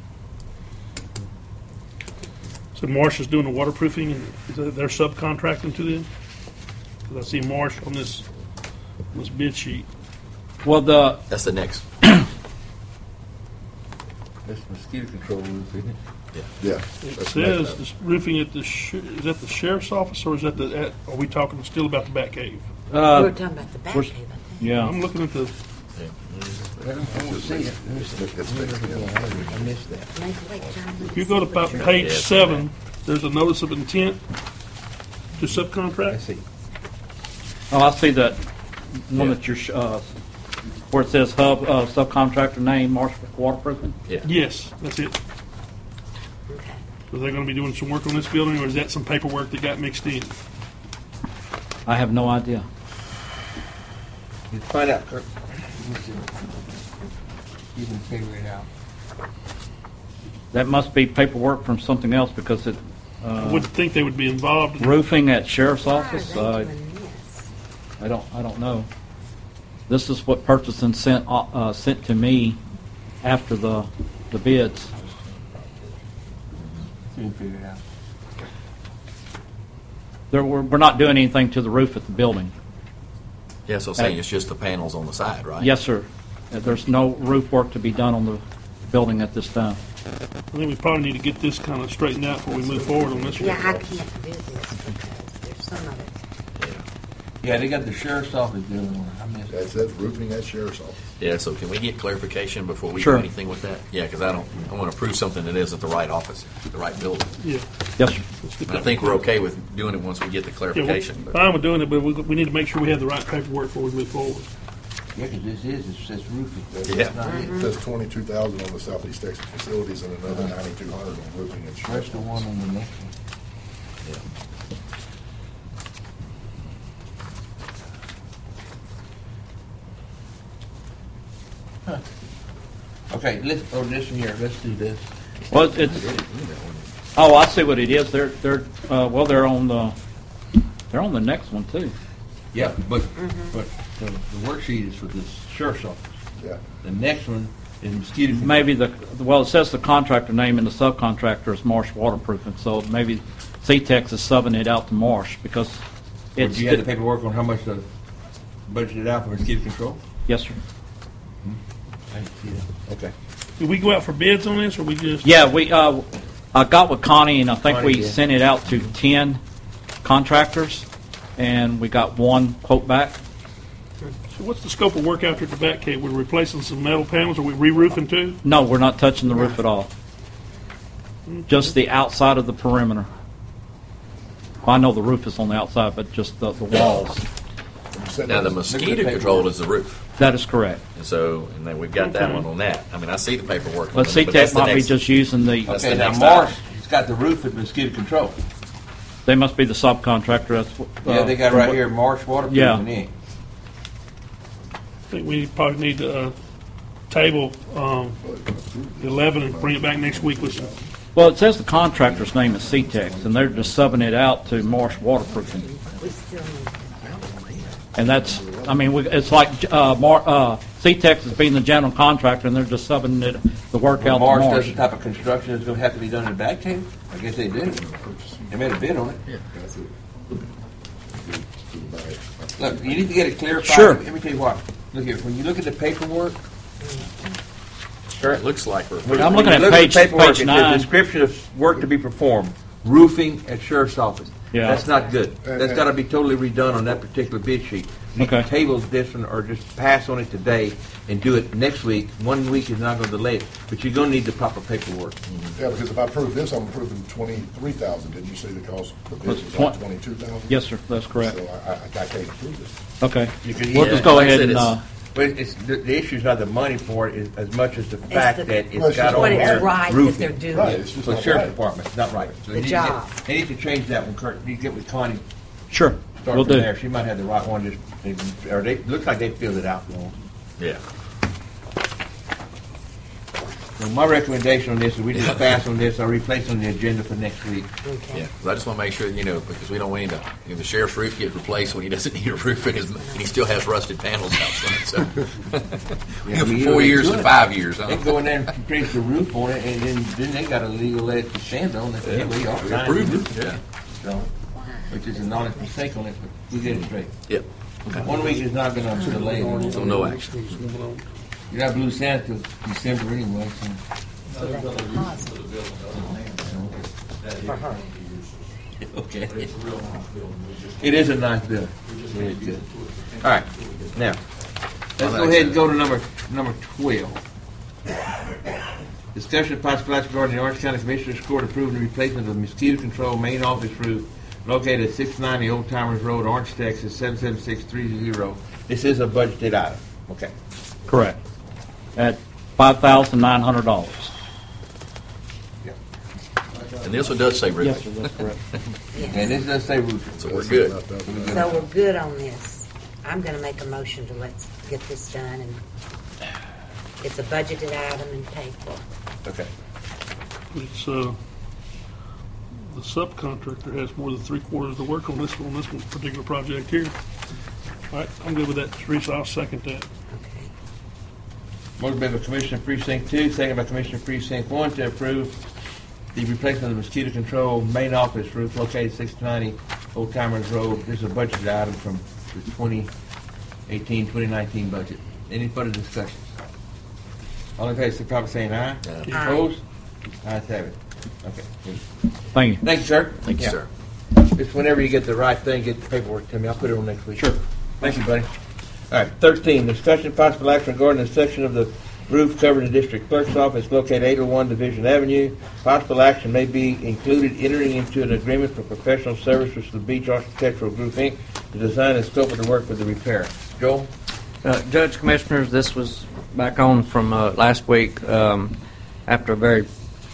[SPEAKER 6] So Marsh is doing the waterproofing, and they're subcontracting to them? 'Cause I see Marsh on this bid sheet.
[SPEAKER 11] Well,
[SPEAKER 1] That's the next.
[SPEAKER 5] That's mosquito control roof, isn't it?
[SPEAKER 10] Yeah.
[SPEAKER 6] It
[SPEAKER 10] that's
[SPEAKER 6] says
[SPEAKER 10] next.
[SPEAKER 6] this roofing at the is that the sheriff's office, or is that are we talking still about the Batcave?
[SPEAKER 2] We were talking about the back
[SPEAKER 11] we're-
[SPEAKER 2] cave, I think.
[SPEAKER 11] yeah.
[SPEAKER 6] I'm looking at the.
[SPEAKER 5] I don't see it.
[SPEAKER 10] It's fixed, yeah.
[SPEAKER 5] I missed that.
[SPEAKER 6] If you go to about page 7, there's a notice of intent to subcontract.
[SPEAKER 5] I see.
[SPEAKER 11] Oh, I see that one that you're where it says hub subcontractor name, Marsh Waterproofing.
[SPEAKER 1] Yeah.
[SPEAKER 6] Yes, that's it.
[SPEAKER 2] Okay.
[SPEAKER 6] So they're going to be doing some work on this building, or is that some paperwork that got mixed in?
[SPEAKER 11] I have no idea.
[SPEAKER 5] You find out, Kirk. You can figure it out.
[SPEAKER 11] That must be paperwork from something else because it
[SPEAKER 6] I wouldn't think they would be involved.
[SPEAKER 11] roofing at sheriff's
[SPEAKER 2] Why are
[SPEAKER 11] office.
[SPEAKER 2] they doing this?
[SPEAKER 11] I don't know. This is what Purchasing sent to me after the bids.
[SPEAKER 5] You can figure it out.
[SPEAKER 11] We're not doing anything to the roof at the building.
[SPEAKER 1] Yeah, so saying it's just the panels on the side, right?
[SPEAKER 11] Yes, sir. There's no roof work to be done on the building at this time.
[SPEAKER 6] I think we probably need to get this kind of straightened out before we move forward on this one.
[SPEAKER 2] Yeah, I can't do this because there's some of it.
[SPEAKER 5] Yeah, they got the sheriff's office doing one. I missed it.
[SPEAKER 10] That's roofing at sheriff's office.
[SPEAKER 1] Yeah, so can we get clarification before we
[SPEAKER 11] Sure.
[SPEAKER 1] do anything with that? Yeah, because I want to approve something that isn't the right office, the right building.
[SPEAKER 6] Yeah.
[SPEAKER 11] Yes, sir.
[SPEAKER 6] Let's get
[SPEAKER 1] And I
[SPEAKER 6] that.
[SPEAKER 1] think we're okay with doing it once we get the
[SPEAKER 6] Yeah,
[SPEAKER 1] clarification.
[SPEAKER 6] we're
[SPEAKER 1] but-
[SPEAKER 6] fine with doing it, but we need to make sure we have the right paperwork before we move forward.
[SPEAKER 5] Yeah, because it says roofing.
[SPEAKER 10] That's
[SPEAKER 1] Yeah.
[SPEAKER 10] not it. It says 22,000 on the Southeast Texas facilities and another 9,200 on roofing and
[SPEAKER 5] Where's
[SPEAKER 10] sheriff's
[SPEAKER 5] the
[SPEAKER 10] office.
[SPEAKER 5] one on the next one? Okay, this one here, let's do this.
[SPEAKER 11] Well, oh, I see what it is. They're on the next one too.
[SPEAKER 5] Yeah, but the worksheet is for the sheriff's office.
[SPEAKER 10] Yeah.
[SPEAKER 5] The next one is mosquito control.
[SPEAKER 11] Maybe it says the contractor name and the subcontractor is Marsh Waterproofing, so maybe CTEX is subbing it out to Marsh because it's.
[SPEAKER 5] Do you have the paperwork on how much the budgeted out for mosquito control?
[SPEAKER 11] Yes, sir.
[SPEAKER 5] I didn't see that. Okay.
[SPEAKER 6] Did we go out for bids on this, or we just?
[SPEAKER 11] Yeah, I got with Connie, and I think
[SPEAKER 5] Connie
[SPEAKER 11] we
[SPEAKER 5] did.
[SPEAKER 11] sent it out to 10 contractors, and we got one quote back.
[SPEAKER 6] So what's the scope of work after the back cave? We're replacing some metal panels. Are we re-roofing too?
[SPEAKER 11] No, we're not touching the roof at all. Just the outside of the perimeter. Well, I know the roof is on the outside, but just the walls.
[SPEAKER 1] Now, the mosquito control is the roof.
[SPEAKER 11] That is correct.
[SPEAKER 1] And so, and then we've got that one on that. I mean, I see the paperwork.
[SPEAKER 11] But
[SPEAKER 1] on it, that's
[SPEAKER 11] CTEC
[SPEAKER 1] the
[SPEAKER 11] might be
[SPEAKER 1] next-
[SPEAKER 11] just using the.
[SPEAKER 1] That's
[SPEAKER 5] Okay,
[SPEAKER 1] the
[SPEAKER 5] now
[SPEAKER 1] next
[SPEAKER 5] Marsh,
[SPEAKER 1] item.
[SPEAKER 5] it's got the roof at mosquito control.
[SPEAKER 11] They must be the subcontractor. That's
[SPEAKER 5] Yeah, they got right here, Marsh Waterproofing,
[SPEAKER 11] Yeah.
[SPEAKER 5] Inc.
[SPEAKER 6] I think we probably need to table 11 and bring it back next week with some.
[SPEAKER 11] Well, it says the contractor's name is CTEX, and they're just subbing it out to Marsh Waterproofing. And that's, I mean, it's like CTEX is being the general contractor, and they're just subbing the work out to
[SPEAKER 5] Marsh does
[SPEAKER 11] Marsh.
[SPEAKER 5] the type of construction that's going to have to be done in the back cave? I guess they did. They made a bid on it. Look, you need to get it clarified.
[SPEAKER 11] Sure.
[SPEAKER 5] Let me tell you what. Look here, when you look at the paperwork,
[SPEAKER 1] It looks like we're.
[SPEAKER 5] when
[SPEAKER 11] I'm
[SPEAKER 5] you
[SPEAKER 11] looking at
[SPEAKER 5] look
[SPEAKER 11] page-
[SPEAKER 5] the paperwork,
[SPEAKER 11] page
[SPEAKER 5] it
[SPEAKER 11] 9.
[SPEAKER 5] says description of work to be performed, roofing at sheriff's office.
[SPEAKER 11] Yeah.
[SPEAKER 5] That's not good. That's got to be totally redone on that particular bid sheet. You need to
[SPEAKER 11] Okay.
[SPEAKER 5] table this one or just pass on it today and do it next week. 1 week is not going to delay it, but you're going to need the proper paperwork.
[SPEAKER 10] Yeah, because if I approve this, I'm approving 23,000. Didn't you say the cost of
[SPEAKER 11] What's
[SPEAKER 10] this was like
[SPEAKER 11] twen-
[SPEAKER 10] 22,000?
[SPEAKER 11] Yes, sir. That's correct.
[SPEAKER 10] So I can't approve this.
[SPEAKER 11] Okay.
[SPEAKER 5] Because
[SPEAKER 11] We'll
[SPEAKER 5] yeah,
[SPEAKER 11] just go
[SPEAKER 1] like I
[SPEAKER 11] ahead
[SPEAKER 1] said,
[SPEAKER 11] and.
[SPEAKER 1] it's-
[SPEAKER 5] But it's the issue is not the money for it as much as the fact
[SPEAKER 2] the-
[SPEAKER 5] that
[SPEAKER 10] Well,
[SPEAKER 5] it's got
[SPEAKER 2] What
[SPEAKER 5] on
[SPEAKER 2] it's
[SPEAKER 5] there
[SPEAKER 2] right that
[SPEAKER 5] roofing.
[SPEAKER 2] they're doing.
[SPEAKER 10] Right, it's just
[SPEAKER 5] For the
[SPEAKER 10] not
[SPEAKER 5] sheriff's
[SPEAKER 10] right.
[SPEAKER 5] department, not right. So
[SPEAKER 2] The
[SPEAKER 5] you need
[SPEAKER 2] job.
[SPEAKER 5] To they need to change that one, Kurt. You get with Connie.
[SPEAKER 11] Sure.
[SPEAKER 5] Start
[SPEAKER 11] We'll
[SPEAKER 5] from
[SPEAKER 11] do.
[SPEAKER 5] there. She might have the right one. Or they looks like they filled it out wrong.
[SPEAKER 1] Yeah.
[SPEAKER 5] So my recommendation on this is we just pass on this or replace on the agenda for next week.
[SPEAKER 2] Okay.
[SPEAKER 1] Yeah, 'cause I just want to make sure, because we don't want him to, the sheriff's roof get replaced when he doesn't need a roof in his, and he still has rusted panels outside, so.
[SPEAKER 5] Yeah, I mean,
[SPEAKER 1] From 4
[SPEAKER 5] they
[SPEAKER 1] years
[SPEAKER 5] do
[SPEAKER 1] to
[SPEAKER 5] it.
[SPEAKER 1] 5 years, huh?
[SPEAKER 5] They go in there and replace the roof on it, and then they got a legal lead to stand on it. They say, well, you
[SPEAKER 1] We
[SPEAKER 5] ought
[SPEAKER 1] approved it, yeah.
[SPEAKER 5] So, which is an honest mistake on it, but we get it straight.
[SPEAKER 1] Yep.
[SPEAKER 5] 1 week is not going to delay it.
[SPEAKER 1] So no action.
[SPEAKER 5] You're not Blue Santa till December anyway. So.
[SPEAKER 2] So that's positive for her.
[SPEAKER 5] Okay. It is a nice bill. Really good. All right. Now, let's go ahead and go to number 12. Discussion of possible action regarding the Orange County Commissioner's Court approving the replacement of the mosquito control main office roof located at 690 Old Timers Road, Orange, Texas, 77630. This is a budgeted item. Okay.
[SPEAKER 11] Correct. At $5,900.
[SPEAKER 1] And this one does say
[SPEAKER 11] Yes,
[SPEAKER 1] roofing.
[SPEAKER 11] sir. That's correct.
[SPEAKER 5] And this does say roofing.
[SPEAKER 1] So we're good.
[SPEAKER 2] So we're good on this. I'm gonna make a motion to let's get this done, and it's a budgeted item and paid for.
[SPEAKER 5] Okay.
[SPEAKER 6] It's the subcontractor has more than 3/4 of the work on this one particular project here. All right, I'm good with that, Teresa. I'll second that.
[SPEAKER 2] Okay.
[SPEAKER 5] Motion made by Commissioner Precinct 2, second by Commissioner Precinct 1 to approve the replacement of the mosquito control main office roof located 690 Old Timers Road. This is a budgeted item from the 2018-2019 budget. Any further discussions? All in favor, probably saying aye.
[SPEAKER 2] Aye.
[SPEAKER 5] Opposed? Ayes have it. Okay.
[SPEAKER 11] Thank you.
[SPEAKER 5] Thank you, sir.
[SPEAKER 1] Thank you,
[SPEAKER 5] Yeah.
[SPEAKER 1] sir.
[SPEAKER 5] Just whenever you get the right thing, get the paperwork to me. I'll put it on next week.
[SPEAKER 11] Sure.
[SPEAKER 5] Thank you, buddy. All right, 13, discussion of possible action regarding the section of the roof covering the district clerk's office located 801 Division Avenue. Possible action may be included entering into an agreement for professional services with the Beach Architectural Group, Inc. to design and scope of the work for the repair. Joel?
[SPEAKER 14] Judge, Commissioners, this was back on from last week after a very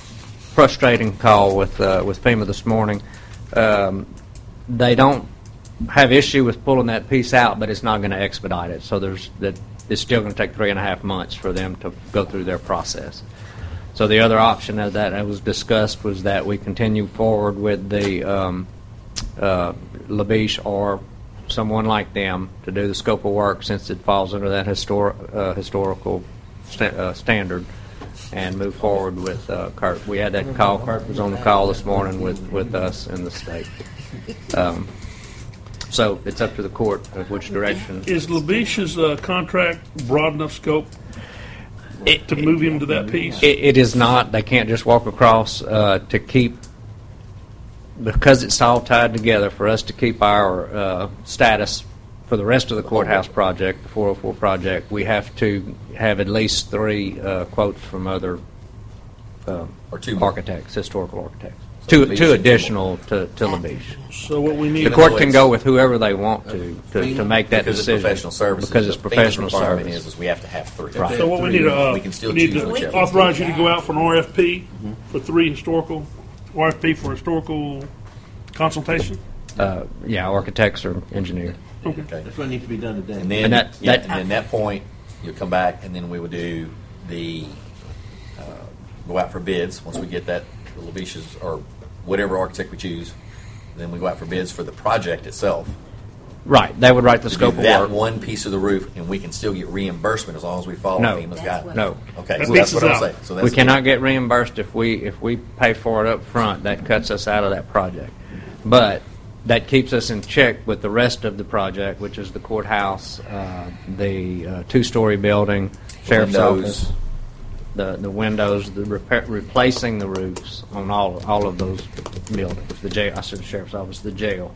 [SPEAKER 14] frustrating call with FEMA this morning. They don't have issue with pulling that piece out, but it's not going to expedite it. So it's still going to take 3.5 months for them to go through their process. So the other option that was discussed was that we continue forward with the Labiche or someone like them to do the scope of work, since it falls under that historical standard, and move forward with Kurt. We had that call. Kurt was on the call this morning with us in the state. So it's up to the court of which direction.
[SPEAKER 6] Is Labiche's contract broad enough scope to move him to that piece?
[SPEAKER 14] It is not. They can't just walk across to keep, because it's all tied together, for us to keep our status for the rest of the courthouse project, the 404 project. We have to have at least 3 quotes from other
[SPEAKER 1] or 2
[SPEAKER 14] architects, historical architects. Two additional to Labiche.
[SPEAKER 6] So what we need,
[SPEAKER 14] the court can go with whoever they want to make that
[SPEAKER 1] because
[SPEAKER 14] decision.
[SPEAKER 1] It's professional services.
[SPEAKER 14] Because it's professional
[SPEAKER 1] requirement
[SPEAKER 14] service.
[SPEAKER 1] is we have to have 3.
[SPEAKER 14] Right.
[SPEAKER 6] So what we need
[SPEAKER 1] we can still
[SPEAKER 6] we need
[SPEAKER 1] choose
[SPEAKER 6] to
[SPEAKER 1] whichever.
[SPEAKER 6] authorize you to go out for an RFP for 3 historical historical consultation.
[SPEAKER 14] Yeah, architects or engineers.
[SPEAKER 6] Okay.
[SPEAKER 5] That's what needs to be done today.
[SPEAKER 1] And then,
[SPEAKER 14] And
[SPEAKER 1] and then that point, you'll come back, and then we will do the go out for bids once we get that the Labiche's or whatever architect we choose. Then we go out for bids for the project itself.
[SPEAKER 14] Right. They would write the
[SPEAKER 1] To
[SPEAKER 14] scope
[SPEAKER 1] do
[SPEAKER 14] of
[SPEAKER 1] that
[SPEAKER 14] work.
[SPEAKER 1] one piece of the roof, and we can still get reimbursement as long as we follow
[SPEAKER 14] No.
[SPEAKER 1] FEMA's guidelines.
[SPEAKER 14] No.
[SPEAKER 1] Okay,
[SPEAKER 6] That
[SPEAKER 1] so that's
[SPEAKER 6] piece
[SPEAKER 1] what
[SPEAKER 6] is
[SPEAKER 1] I'm
[SPEAKER 6] out.
[SPEAKER 1] saying. So that's
[SPEAKER 14] We cannot get reimbursed if we pay for it up front. That cuts us out of that project. But that keeps us in check with the rest of the project, which is the courthouse, the 2-story building, sheriff's
[SPEAKER 1] windows.
[SPEAKER 14] office, the windows, the replacing the roofs on all of those buildings. The jail, I said the sheriff's office, the jail.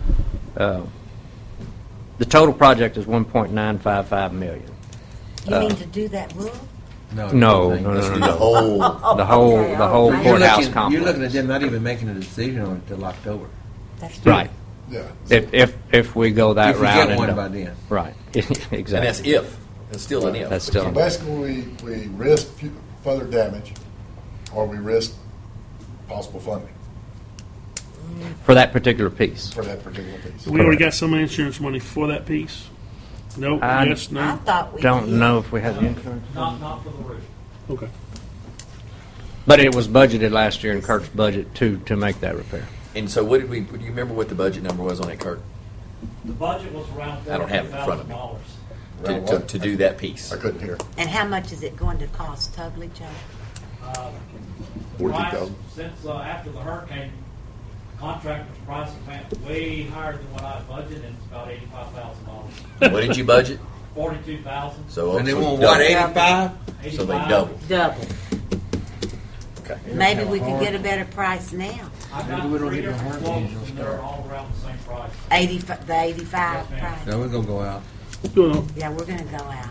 [SPEAKER 14] The total project is $1.955 million.
[SPEAKER 2] You mean to do that roof?
[SPEAKER 14] No.
[SPEAKER 1] Let's do the whole.
[SPEAKER 14] The whole
[SPEAKER 2] Right.
[SPEAKER 14] courthouse
[SPEAKER 5] You're
[SPEAKER 14] complex.
[SPEAKER 5] looking at them not even making a decision on it until October.
[SPEAKER 2] That's true.
[SPEAKER 14] Right.
[SPEAKER 10] Yeah.
[SPEAKER 14] If we go that
[SPEAKER 5] If you
[SPEAKER 14] route.
[SPEAKER 5] get one
[SPEAKER 14] and
[SPEAKER 5] by
[SPEAKER 14] don't-
[SPEAKER 5] then.
[SPEAKER 14] Right. Exactly.
[SPEAKER 1] And that's if. It's still an if.
[SPEAKER 14] That's
[SPEAKER 1] But
[SPEAKER 14] still
[SPEAKER 10] So
[SPEAKER 14] an
[SPEAKER 10] basically, we risk further damage, or we risk possible funding
[SPEAKER 14] For that particular piece.
[SPEAKER 10] for that particular piece.
[SPEAKER 6] We already got some insurance money for that piece. No.
[SPEAKER 14] I-
[SPEAKER 6] Yes.
[SPEAKER 2] I
[SPEAKER 6] No.
[SPEAKER 2] thought we
[SPEAKER 14] Don't
[SPEAKER 2] did.
[SPEAKER 14] know if we have the insurance.
[SPEAKER 11] Not for the roof.
[SPEAKER 6] Okay.
[SPEAKER 14] But it was budgeted last year in Kurt's budget to make that repair.
[SPEAKER 1] And so, what did we? Do you remember what the budget number was on it, Kurt?
[SPEAKER 11] The budget was around
[SPEAKER 1] I don't have it in front of me.
[SPEAKER 11] $42,000.
[SPEAKER 1] To do that piece.
[SPEAKER 10] I couldn't hear.
[SPEAKER 2] And how much is it going to cost totally, Joe?
[SPEAKER 11] Price,
[SPEAKER 10] 42,000.
[SPEAKER 11] since after the hurricane, contractor's price went way higher than what I budgeted, and it's about $85,000.
[SPEAKER 1] What did you budget?
[SPEAKER 11] 42,000.
[SPEAKER 1] So
[SPEAKER 5] And they
[SPEAKER 1] so
[SPEAKER 5] want
[SPEAKER 1] double.
[SPEAKER 5] what, 85?
[SPEAKER 1] So they double.
[SPEAKER 2] Double.
[SPEAKER 1] Okay.
[SPEAKER 2] Maybe we could get a better price now.
[SPEAKER 11] I got
[SPEAKER 5] Maybe we don't
[SPEAKER 11] 3
[SPEAKER 5] get no
[SPEAKER 11] different
[SPEAKER 5] hurricanes,
[SPEAKER 11] quotes, and they're all around the same price.
[SPEAKER 2] The 85
[SPEAKER 11] Yes, ma'am.
[SPEAKER 2] price.
[SPEAKER 5] No, we're gonna go out.
[SPEAKER 6] Good on.
[SPEAKER 2] Yeah, we're gonna go out.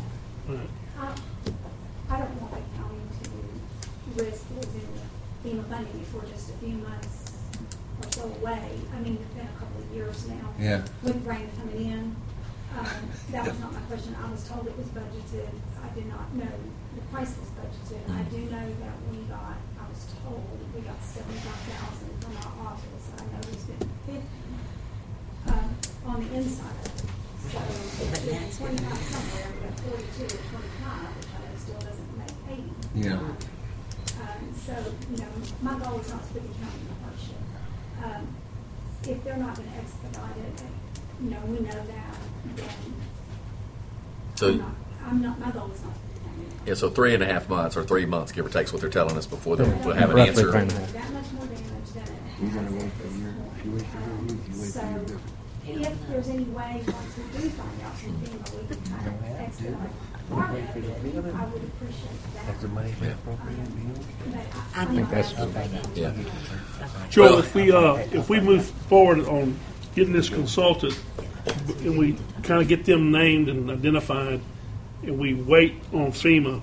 [SPEAKER 15] I don't want the county to risk losing FEMA funding if we're just a few months or so away. I mean, it's been a couple of years now.
[SPEAKER 5] Yeah.
[SPEAKER 15] With rain coming in. That was not my question. I was told it was budgeted. I did not know the price was budgeted. I do know that I was told we got $75,000 from our office. I know there's been 50 on the inside of it. So it's 25 somewhere, we got 42 or 25, which I know still doesn't make 80.
[SPEAKER 5] Yeah.
[SPEAKER 15] So, my goal is not to put the county in hardship. If they're not going to expedite it, we know that, then
[SPEAKER 1] So
[SPEAKER 15] my goal is not to put the county in hardship.
[SPEAKER 1] yeah, so 3.5 months or 3 months, give or take, is what they're telling us before we'll have an
[SPEAKER 14] Roughly
[SPEAKER 1] answer.
[SPEAKER 14] 3.5.
[SPEAKER 15] That much more damage than it has at this point. So, if there's any way, once we do find out from FEMA, we can kind of expedite part of it, I would appreciate that.
[SPEAKER 5] That's the money we appropriated.
[SPEAKER 2] I
[SPEAKER 14] think that's
[SPEAKER 1] Yeah.
[SPEAKER 6] Joel, if we move forward on getting this consulted, and we kind of get them named and identified, and we wait on FEMA,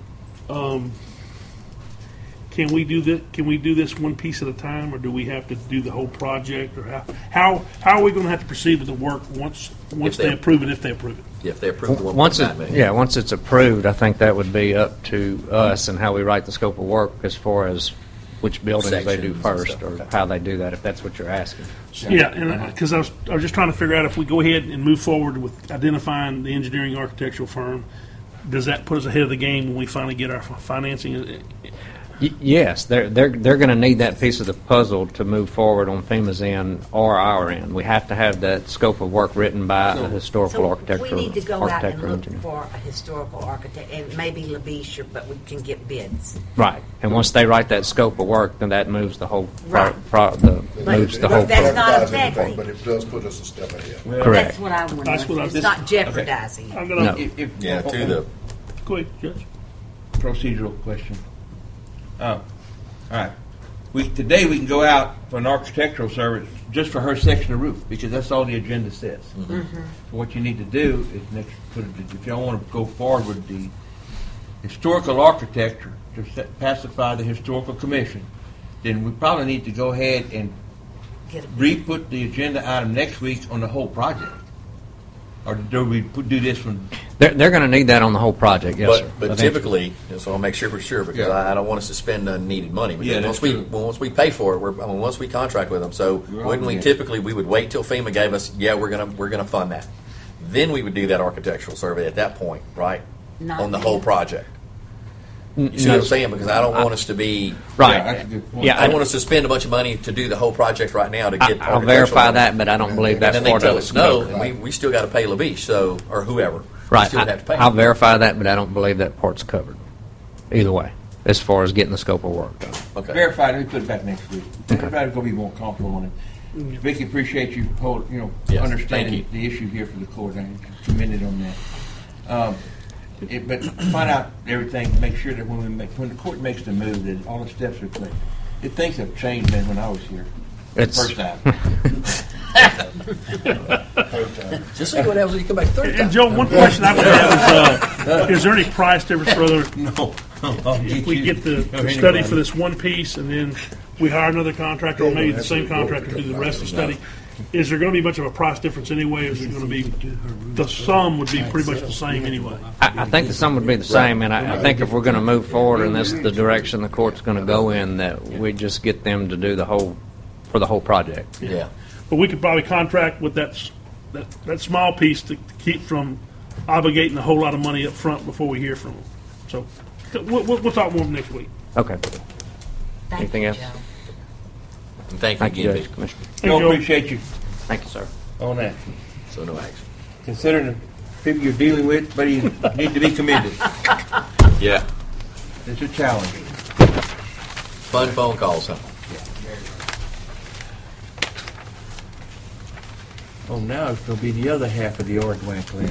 [SPEAKER 6] can we do this? Can we do this one piece at a time, or do we have to do the whole project, or how are we going to have to proceed with the work once they approve it? If they approve it,
[SPEAKER 1] Yeah, if they approve the
[SPEAKER 14] Once
[SPEAKER 1] 1.9 million.
[SPEAKER 14] once it's approved, I think that would be up to us and how we write the scope of work as far as which buildings they do
[SPEAKER 1] Sections and
[SPEAKER 14] first,
[SPEAKER 1] stuff,
[SPEAKER 14] or
[SPEAKER 1] okay.
[SPEAKER 14] how they do that, if that's what you're asking.
[SPEAKER 6] Yeah, and because I was just trying to figure out if we go ahead and move forward with identifying the engineering architectural firm, does that put us ahead of the game when we finally get our financing?
[SPEAKER 14] Yes, they're going to need that piece of the puzzle to move forward on FEMA's end or our end. We have to have that scope of work written by a historical
[SPEAKER 2] So
[SPEAKER 14] architectural
[SPEAKER 2] we need to go out and
[SPEAKER 14] architect or
[SPEAKER 2] look
[SPEAKER 14] engineer.
[SPEAKER 2] for a historical architect, and maybe LaBiche, but we can get bids.
[SPEAKER 14] Right, and once they write that scope of work, then that moves the whole
[SPEAKER 2] Right.
[SPEAKER 14] moves the whole.
[SPEAKER 2] that's not
[SPEAKER 10] Jeopardize anything,
[SPEAKER 2] affecting.
[SPEAKER 10] But it does put us a step ahead.
[SPEAKER 14] Correct.
[SPEAKER 2] That's what I want.
[SPEAKER 6] That's what I-
[SPEAKER 2] It's not jeopardizing.
[SPEAKER 6] I'm
[SPEAKER 14] No.
[SPEAKER 6] gonna
[SPEAKER 1] Yeah, to the
[SPEAKER 6] go ahead, Judge.
[SPEAKER 5] Procedural question. All right. Today we can go out for an architectural service just for her section of roof, because that's all the agenda says. So what you need to do is if y'all want to go forward with the historical architecture to pacify the historical commission, then we probably need to go ahead and re-put the agenda item next week on the whole project. Or do we do this one?
[SPEAKER 14] They're going to need that on the whole project, yes, sir.
[SPEAKER 1] But
[SPEAKER 14] Eventually.
[SPEAKER 1] typically, so I'll make sure for sure, because
[SPEAKER 5] Yeah.
[SPEAKER 1] I don't want us to spend unneeded money. Because
[SPEAKER 5] Yeah, that's true.
[SPEAKER 1] once we pay for it, once we contract with them, so when we typically we would wait till FEMA gave us, we're gonna fund that. Then we would do that architectural survey at that point, right?
[SPEAKER 2] Not
[SPEAKER 1] On the
[SPEAKER 2] then.
[SPEAKER 1] whole project. You see what I'm saying? Because I don't want us to be
[SPEAKER 14] Right.
[SPEAKER 5] Yeah, that's a good point.
[SPEAKER 14] Yeah,
[SPEAKER 1] I don't want us to spend a bunch of money to do the whole project right now to get.
[SPEAKER 14] I'll
[SPEAKER 1] architectural
[SPEAKER 14] verify
[SPEAKER 1] money.
[SPEAKER 14] that, but I don't believe
[SPEAKER 1] And
[SPEAKER 14] that's
[SPEAKER 1] then they
[SPEAKER 14] part
[SPEAKER 1] tell
[SPEAKER 14] of
[SPEAKER 1] us
[SPEAKER 14] it.
[SPEAKER 1] no, and we still got to pay LaBiche, so or whoever. We
[SPEAKER 14] Right.
[SPEAKER 1] still have to pay.
[SPEAKER 14] I'll verify that, but I don't believe that part's covered. Either way, as far as getting the scope of work done.
[SPEAKER 1] Okay.
[SPEAKER 5] Verify it, we put it back next week. Everybody's going to be more comfortable on it. Vicky, appreciate you
[SPEAKER 1] Yes, thank
[SPEAKER 5] understanding
[SPEAKER 1] you.
[SPEAKER 5] the issue here for the court. I commended on that. But find out everything. Make sure that when the court makes the move, that all the steps are clear. Things have changed, man. When I was here, first time.
[SPEAKER 1] Just see what happens when you come back third time.
[SPEAKER 6] And Joe, one question I would have is there any price difference, brother,
[SPEAKER 5] No.
[SPEAKER 6] if we get the study for this one piece and then we hire another contractor, or maybe the same contractor to do the rest of the study? Is there going to be much of a price difference anyway, or is it going to be, the sum would be pretty much the same anyway?
[SPEAKER 14] I think the sum would be the same, and I think if we're going to move forward and this is the direction the court's going to go in, that we just get them to do the whole project.
[SPEAKER 1] Yeah.
[SPEAKER 6] But we could probably contract with that small piece to keep from obligating a whole lot of money up front before we hear from them. So we'll talk more next week.
[SPEAKER 14] Okay.
[SPEAKER 2] Thank
[SPEAKER 14] Anything
[SPEAKER 2] you,
[SPEAKER 14] else?
[SPEAKER 2] Joe.
[SPEAKER 1] And thank you
[SPEAKER 14] Thank you,
[SPEAKER 1] again,
[SPEAKER 14] Judge,
[SPEAKER 1] Vic.
[SPEAKER 14] Commissioner.
[SPEAKER 5] Joe,
[SPEAKER 6] Joe.
[SPEAKER 5] appreciate you
[SPEAKER 14] Thank you, sir.
[SPEAKER 5] on that.
[SPEAKER 1] So no action.
[SPEAKER 5] Considering the people you're dealing with, but you need to be commended.
[SPEAKER 1] Yeah.
[SPEAKER 5] It's a challenge.
[SPEAKER 1] Fun phone calls, huh?
[SPEAKER 5] Oh, now it's going to be the other half of the Ordway plan.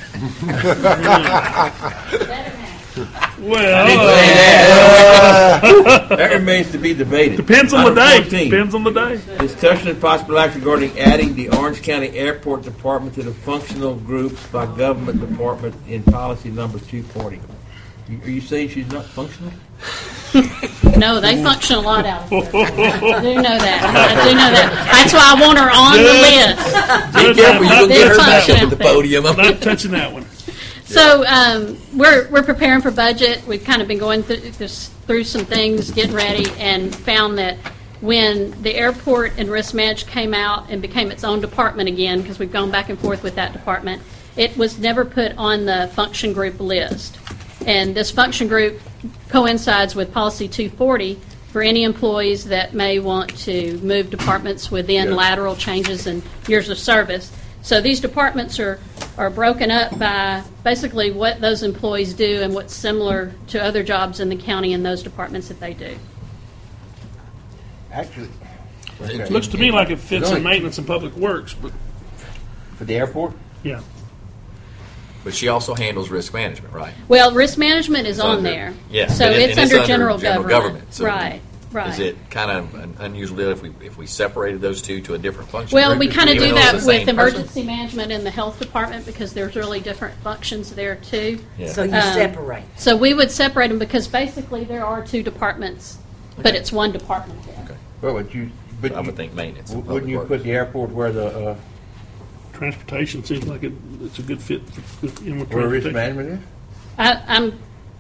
[SPEAKER 5] That remains to be debated.
[SPEAKER 6] Depends on the
[SPEAKER 5] Item
[SPEAKER 6] day.
[SPEAKER 5] 14.
[SPEAKER 6] Depends on the day.
[SPEAKER 5] Discussion and possible action regarding adding the Orange County Airport Department to the functional groups by government department in policy number 240. Are you saying she's not functional?
[SPEAKER 16] No, they function a lot out there. I do know that. I do know that. That's why I want her on the list.
[SPEAKER 1] Be careful, you're going to get her back
[SPEAKER 16] They're
[SPEAKER 1] up at the podium.
[SPEAKER 6] Not touching that one.
[SPEAKER 16] So we're preparing for budget. We've kind of been going through some things, getting ready, and found that when the airport and risk management came out and became its own department again, because we've gone back and forth with that department, it was never put on the function group list. And this function group coincides with Policy 240 for any employees that may want to move departments within lateral changes and years of service. So these departments are broken up by basically what those employees do and what's similar to other jobs in the county in those departments that they do.
[SPEAKER 5] Actually,
[SPEAKER 6] It looks to me like it fits in maintenance and public works, but
[SPEAKER 5] for the airport?
[SPEAKER 6] yeah.
[SPEAKER 1] But she also handles risk management, right?
[SPEAKER 16] Well, risk management is
[SPEAKER 1] It's
[SPEAKER 16] on
[SPEAKER 1] under-
[SPEAKER 16] there.
[SPEAKER 1] Yeah,
[SPEAKER 16] So
[SPEAKER 1] but
[SPEAKER 16] it's
[SPEAKER 1] and
[SPEAKER 16] under general government.
[SPEAKER 1] So
[SPEAKER 16] Right, right.
[SPEAKER 1] Is it kind of an unusual deal if we separated those two to a different function?
[SPEAKER 16] Well,
[SPEAKER 1] group,
[SPEAKER 16] we kind of
[SPEAKER 1] even
[SPEAKER 16] do
[SPEAKER 1] though it's
[SPEAKER 16] that
[SPEAKER 1] the
[SPEAKER 16] with
[SPEAKER 1] same person?
[SPEAKER 16] emergency management and the health department because there's really different functions there too.
[SPEAKER 1] Yeah.
[SPEAKER 2] So you separate.
[SPEAKER 16] So we would separate them because basically there are two departments, but it's one department there.
[SPEAKER 1] Okay.
[SPEAKER 5] Well, but
[SPEAKER 1] I would think maintenance. and
[SPEAKER 5] wouldn't
[SPEAKER 1] public
[SPEAKER 5] you
[SPEAKER 1] works.
[SPEAKER 5] put the airport where the
[SPEAKER 6] Transportation seems like it's a good fit in with
[SPEAKER 5] where risk
[SPEAKER 6] transportation.
[SPEAKER 5] management is?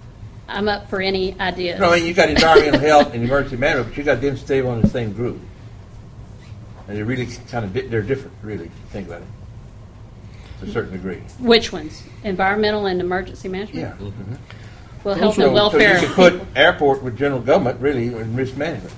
[SPEAKER 16] I'm up for any ideas.
[SPEAKER 5] No, I mean, you got environmental health and emergency management, but you got them stay on the same group. And they're really kind of, they're different, really, if you think about it, to a certain degree.
[SPEAKER 16] Which ones? Environmental and emergency management?
[SPEAKER 5] Yeah. Mm-hmm.
[SPEAKER 16] Well, health and welfare.
[SPEAKER 5] So you could put airport with general government, really, and risk management.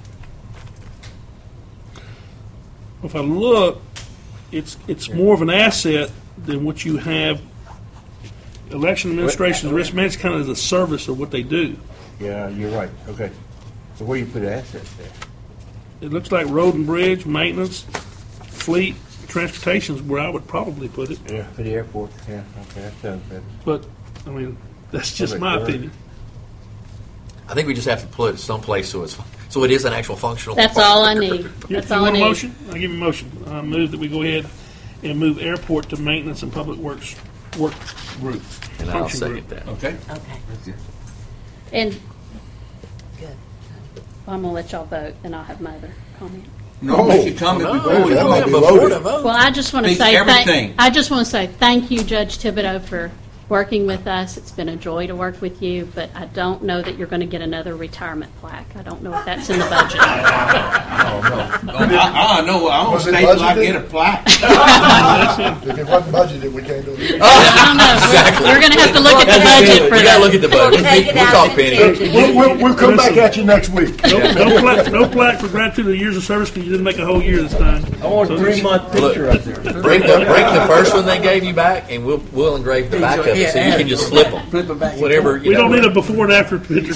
[SPEAKER 6] If I look, it's more of an asset than what you have. Election administration and risk management kind of is a service of what they do.
[SPEAKER 5] Yeah, you're right. Okay. So where do you put assets there?
[SPEAKER 6] It looks like road and bridge, maintenance, fleet, transportation is where I would probably put it.
[SPEAKER 5] Yeah, for the airport. Yeah, okay, that sounds better.
[SPEAKER 6] But, I mean, that's just my opinion.
[SPEAKER 1] I think we just have to put it someplace so it is an actual functional.
[SPEAKER 16] That's all I need. That's all I
[SPEAKER 6] want
[SPEAKER 16] need.
[SPEAKER 6] A motion? I'll give you a motion. I move that we go ahead and move airport to maintenance and public works work group.
[SPEAKER 1] And I'll second that.
[SPEAKER 5] Okay.
[SPEAKER 2] Okay.
[SPEAKER 16] And
[SPEAKER 2] Good.
[SPEAKER 16] I'm going to let y'all vote, and I'll have my other comment.
[SPEAKER 5] No, make your comment before we
[SPEAKER 10] that might be
[SPEAKER 5] vote.
[SPEAKER 10] loaded.
[SPEAKER 16] Well, I just want to
[SPEAKER 5] Speak
[SPEAKER 16] say
[SPEAKER 5] everything.
[SPEAKER 16] I just want to say thank you, Judge Thibodeau, for working with us. It's been a joy to work with you, but I don't know that you're going to get another retirement plaque. I don't know if that's in the budget.
[SPEAKER 5] I know. I don't
[SPEAKER 10] Was it
[SPEAKER 5] state till I
[SPEAKER 10] budgeted?
[SPEAKER 5] get a plaque.
[SPEAKER 10] If it wasn't budgeted, we can't do it.
[SPEAKER 16] I don't know.
[SPEAKER 1] Exactly.
[SPEAKER 16] We're going to have to look at the budget for
[SPEAKER 1] We got to
[SPEAKER 16] that.
[SPEAKER 1] look at the budget.
[SPEAKER 2] Take it
[SPEAKER 1] We'll
[SPEAKER 2] out
[SPEAKER 1] talk
[SPEAKER 2] and
[SPEAKER 1] penny.
[SPEAKER 2] change it.
[SPEAKER 10] We'll come back at you next week.
[SPEAKER 6] No plaque for gratitude of years of service because you didn't make a whole year this time.
[SPEAKER 5] I want a 3-month picture up there.
[SPEAKER 1] Bring the first one they gave you back, and we'll engrave the back of it, so you can just flip them.
[SPEAKER 5] Flip it back.
[SPEAKER 1] Whatever.
[SPEAKER 6] We don't need a before and after picture.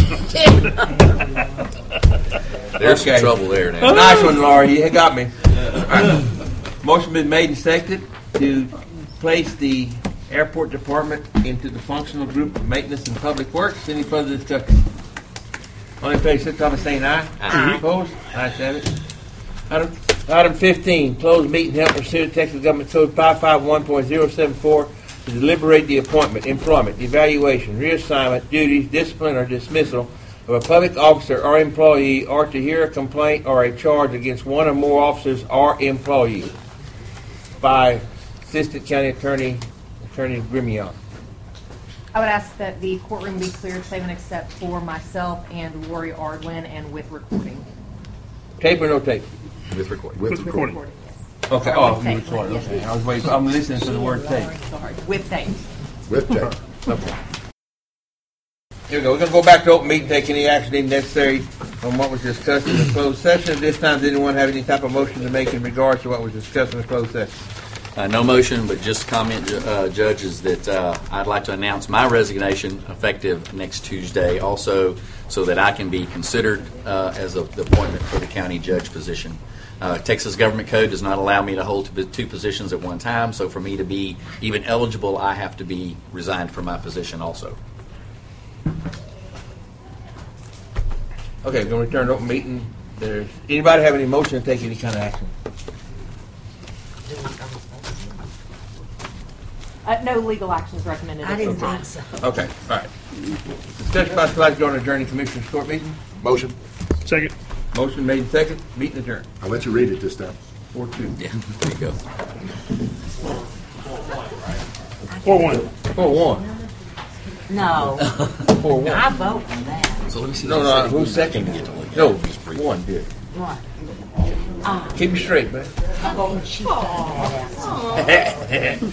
[SPEAKER 1] There's
[SPEAKER 5] Okay.
[SPEAKER 1] some trouble there now.
[SPEAKER 5] Nice one, Laura. You got me. Motion been made and seconded to place the airport department into the functional group of maintenance and public works. Any further discussion? All in favor, signify by saying aye.
[SPEAKER 1] Aye.
[SPEAKER 5] Opposed? Ayes have it. Item 15, closed meeting held pursuant to Texas Government Code 551.074 to deliberate the appointment, employment, evaluation, reassignment, duties, discipline, or dismissal of a public officer or employee, or to hear a complaint or a charge against one or more officers or employees by Assistant County Attorney Grimion.
[SPEAKER 12] I would ask that the courtroom be cleared, save and except for myself and Lori Ardwin, and with recording.
[SPEAKER 5] Tape or no tape?
[SPEAKER 1] With recording.
[SPEAKER 6] With recording.
[SPEAKER 5] Okay.
[SPEAKER 12] Or
[SPEAKER 5] Oh,
[SPEAKER 12] with
[SPEAKER 5] you
[SPEAKER 12] tape,
[SPEAKER 5] recorded.
[SPEAKER 12] yes.
[SPEAKER 5] Okay. I was waiting. I'm listening to the word tape.
[SPEAKER 12] Sorry, with tape.
[SPEAKER 10] With that.
[SPEAKER 5] Okay. Here we go. We're going to go back to open meeting, take any action deemed necessary on what was discussed in the closed session. At this time, does anyone have any type of motion to make in regards to what was discussed in the closed session?
[SPEAKER 1] No motion, but just comment, judges, that I'd like to announce my resignation effective next Tuesday, also so that I can be considered as the appointment for the county judge position. Texas Government Code does not allow me to hold two positions at one time, so for me to be even eligible, I have to be resigned from my position also.
[SPEAKER 5] Okay, we're going to return to open meeting. Anybody have any motion to take any kind of action?
[SPEAKER 12] No legal action is recommended.
[SPEAKER 2] I didn't think so.
[SPEAKER 5] Okay, all right. Discussion by select during adjourning Commissioners Court meeting.
[SPEAKER 10] Motion.
[SPEAKER 6] Second.
[SPEAKER 5] Motion made and second. Meeting adjourned.
[SPEAKER 10] I'll let you read it this time.
[SPEAKER 5] 4-2.
[SPEAKER 1] Yeah, there you go.
[SPEAKER 6] 4-1.
[SPEAKER 5] 4-1.
[SPEAKER 2] No.
[SPEAKER 5] 4-1.
[SPEAKER 2] I vote for that.
[SPEAKER 1] So let me see.
[SPEAKER 5] No, who's second? No, one did.
[SPEAKER 2] What?
[SPEAKER 5] Keep it straight, man.
[SPEAKER 2] Oh, she found that out.